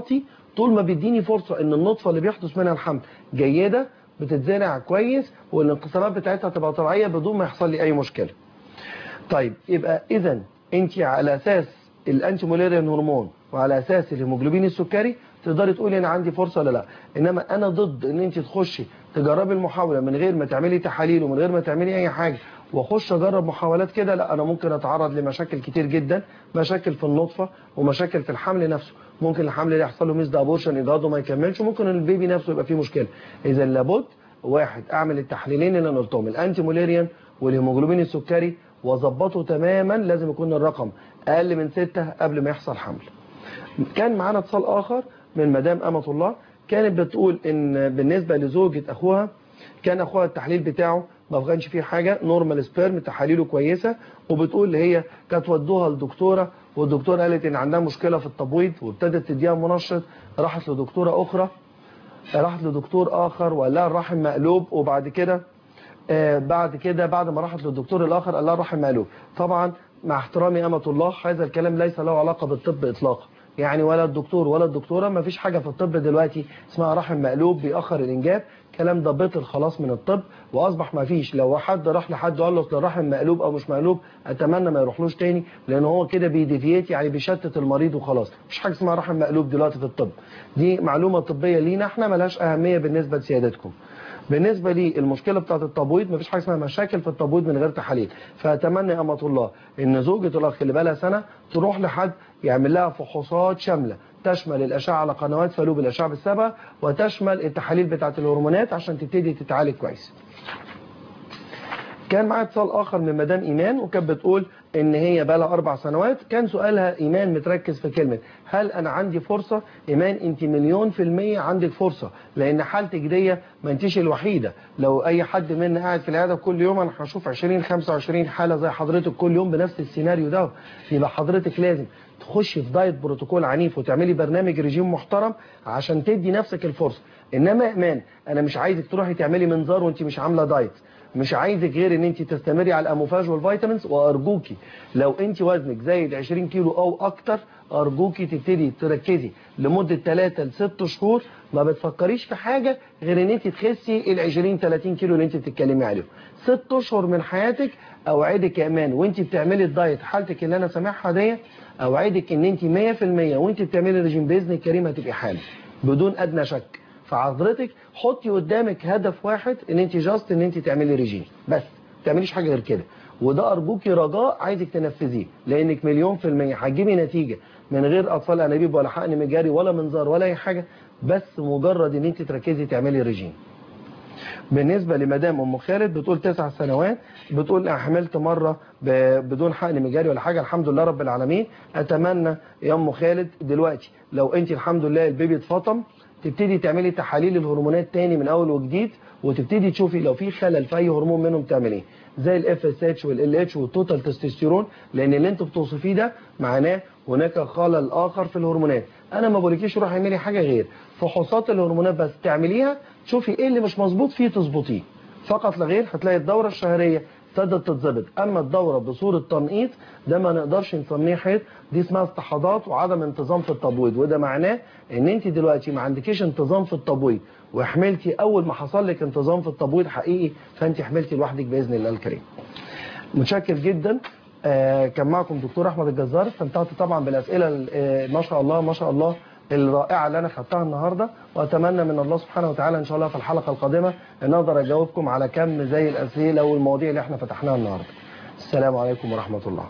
طول ما بيديني فرصه ان النطفه اللي بيحدث منها الحمل جيده بتتزرع كويس والانقسامات بتاعتها تبقى طبيعيه بدون ما يحصل لي اي مشكله. طيب يبقى اذا انت على اساس الانتي موليريان هرمون وعلى اساس الهيموجلوبين السكري تقدري تقولي انا عندي فرصه ولا لا. انما انا ضد ان انت تخشي تجربي المحاوله من غير ما تعملي تحاليل ومن غير ما تعملي اي حاجه واخش اجرب محاولات كده. لا، انا ممكن اتعرض لمشاكل كتير جدا، مشاكل في النطفه ومشاكل في الحمل نفسه. ممكن الحمل اللي يحصل له ميس ابورشن اجهاضه ما يكملش، وممكن البيبي نفسه يبقى فيه مشكله. اذا لابد واحد اعمل التحليلين اللي انا قلتهم، الانتي موليريان والهيموجلوبين السكري، واظبطه تماما. لازم يكون الرقم اقل من ستة قبل ما يحصل حمل. كان معانا اتصال اخر من مدام امة الله، كانت بتقول ان بالنسبه لزوجة اخوها كان اخوها التحليل بتاعه ما كانش فيه حاجه، نورمال سبيرم، تحاليله كويسه، وبتقول هي كانت ودوها لدكتوره والدكتوره قالت ان عندها مشكله في التبويض وابتدت تديها منشط. راحت لدكتوره اخرى، راحت لدكتور اخر وقال لها الرحم مقلوب، وبعد كده آه بعد كده بعد ما راحت للدكتور الاخر قال لها الرحم مقلوب. طبعا مع احترامي امة الله هذا الكلام ليس له علاقه بالطب اطلاقا، يعني ولا الدكتور ولا الدكتوره ما فيش حاجه في الطب دلوقتي اسمها رحم مقلوب بيأخر الانجاب. الكلام ده بطل خلاص من الطب واصبح ما فيش. لو حد راح لحد وقال له اصل الرحم مقلوب او مش مقلوب اتمنى ما يروحلوش تاني، لان هو كده بيديفيت يعني بيشتت المريض وخلاص. مفيش حاجه اسمها رحم مقلوب دلوقتي في الطب، دي معلومه طبيه لينا احنا ملهاش اهميه بالنسبه لسيادتكم. بالنسبه لي المشكله بتاعه التبويض مفيش حاجه اسمها مشاكل في التبويض من غير تحاليل. فاتمنى يا امة الله ان زوجة الاخ اللي بقى لها سنه تروح لحد يعمل لها فحوصات شامله تشمل الاشعه على قنوات فالوب الاشعه بالسبع وتشمل التحاليل بتاعه الهرمونات عشان تبتدي تتعالج كويس. كان معايا اتصال اخر من مدام ايمان وكانت بتقول ان هي بقى لها اربع سنوات. كان سؤالها ايمان متركز في كلمه هل انا عندي فرصه؟ ايمان انت مليون في الميه عندك فرصه، لان حالتك دي ما انتيش الوحيده. لو اي حد منا قاعد في العياده كل يوم انا هشوف عشرين خمسة وعشرين حاله زي حضرتك كل يوم بنفس السيناريو ده. يبقى حضرتك لازم تخشي في دايت بروتوكول عنيف وتعملي برنامج رجيم محترم عشان تدي نفسك الفرصه. انما يا ايمان انا مش عايزك تروحي تعملي منظار وانت مش عامله دايت، مش عايزك غير ان انت تستمري على الاموفاج والفيتامينز. وارجوكي لو انت وزنك زايد عشرين كيلو او اكتر ارجوكي تبتدي تركزي لمده ثلاثة لستة شهور ما بتفكريش في حاجه غير ان انت تخسي ال عشرين ثلاثين كيلو اللي انت بتتكلمي عليهم. ست اشهر من حياتك اوعدك يا امان وانت بتعملي الدايت حالتك اللي انا سامعها دي، اوعدك ان انت مية في المية وانت بتعملي الرجيم باذن الكريم هتبقي حامل بدون ادنى شك. فحضرتك حطي قدامك هدف واحد ان انت جاست ان انت تعملي رجيم بس، ما تعمليش حاجه غير كده. وده ارجوكي رجاء عايزك تنفذيه، لانك مليون في الميه هتجيبي نتيجه من غير اطفال انابيب ولا حقن مجاري ولا منظار ولا اي حاجه، بس مجرد ان انت تركزي تعملي رجيم. بالنسبه لمدام ام خالد بتقول تسع سنوات، بتقول انا حملت مره بدون حقن مجاري ولا حاجه الحمد لله رب العالمين. اتمنى يا ام خالد دلوقتي لو انت الحمد لله البيبي اتفطم تبتدي تعملي تحاليل الهرمونات تاني من اول وجديد، وتبتدي تشوفي لو في خلل في اي هرمون منهم تعمل ايه، زي الاف اس اتش والال اتش والتوتال تستوستيرون، لان اللي انت بتوصفيه ده معناه هناك خلل اخر في الهرمونات. انا ما بقولكيش روحي اعملي حاجه غير فحوصات الهرمونات بس تعمليها، تشوفي ايه اللي مش مظبوط فيه تظبطيه فقط لا غير. هتلاقي الدوره الشهريه ابتدت تتظبط. اما الدوره بصوره تنقيط ده ما نقدرش نسميه حيض، دي اسمها استحاضات وعدم انتظام في التبويض. وده معناه ان انت دلوقتي ما عندكيش انتظام في التبويض وحملتي اول ما حصل لك انتظام في التبويض حقيقي فانت حملتي لوحدك باذن الله الكريم. متشكر جدا. آه كان معكم دكتور احمد الجزار. استمتعت طبعا بالاسئله آه ما شاء الله ما شاء الله الرائعه اللي انا خدتها النهارده، واتمنى من الله سبحانه وتعالى ان شاء الله في الحلقه القادمه ان اقدر اجاوبكم على كم زي الاسئله والمواضيع اللي احنا فتحناها النهارده. السلام عليكم ورحمه الله.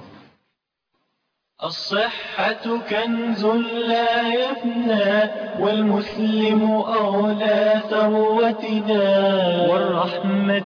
الصحة كنز لا يفنى والمسلم أولى ثروتنا، والرحمة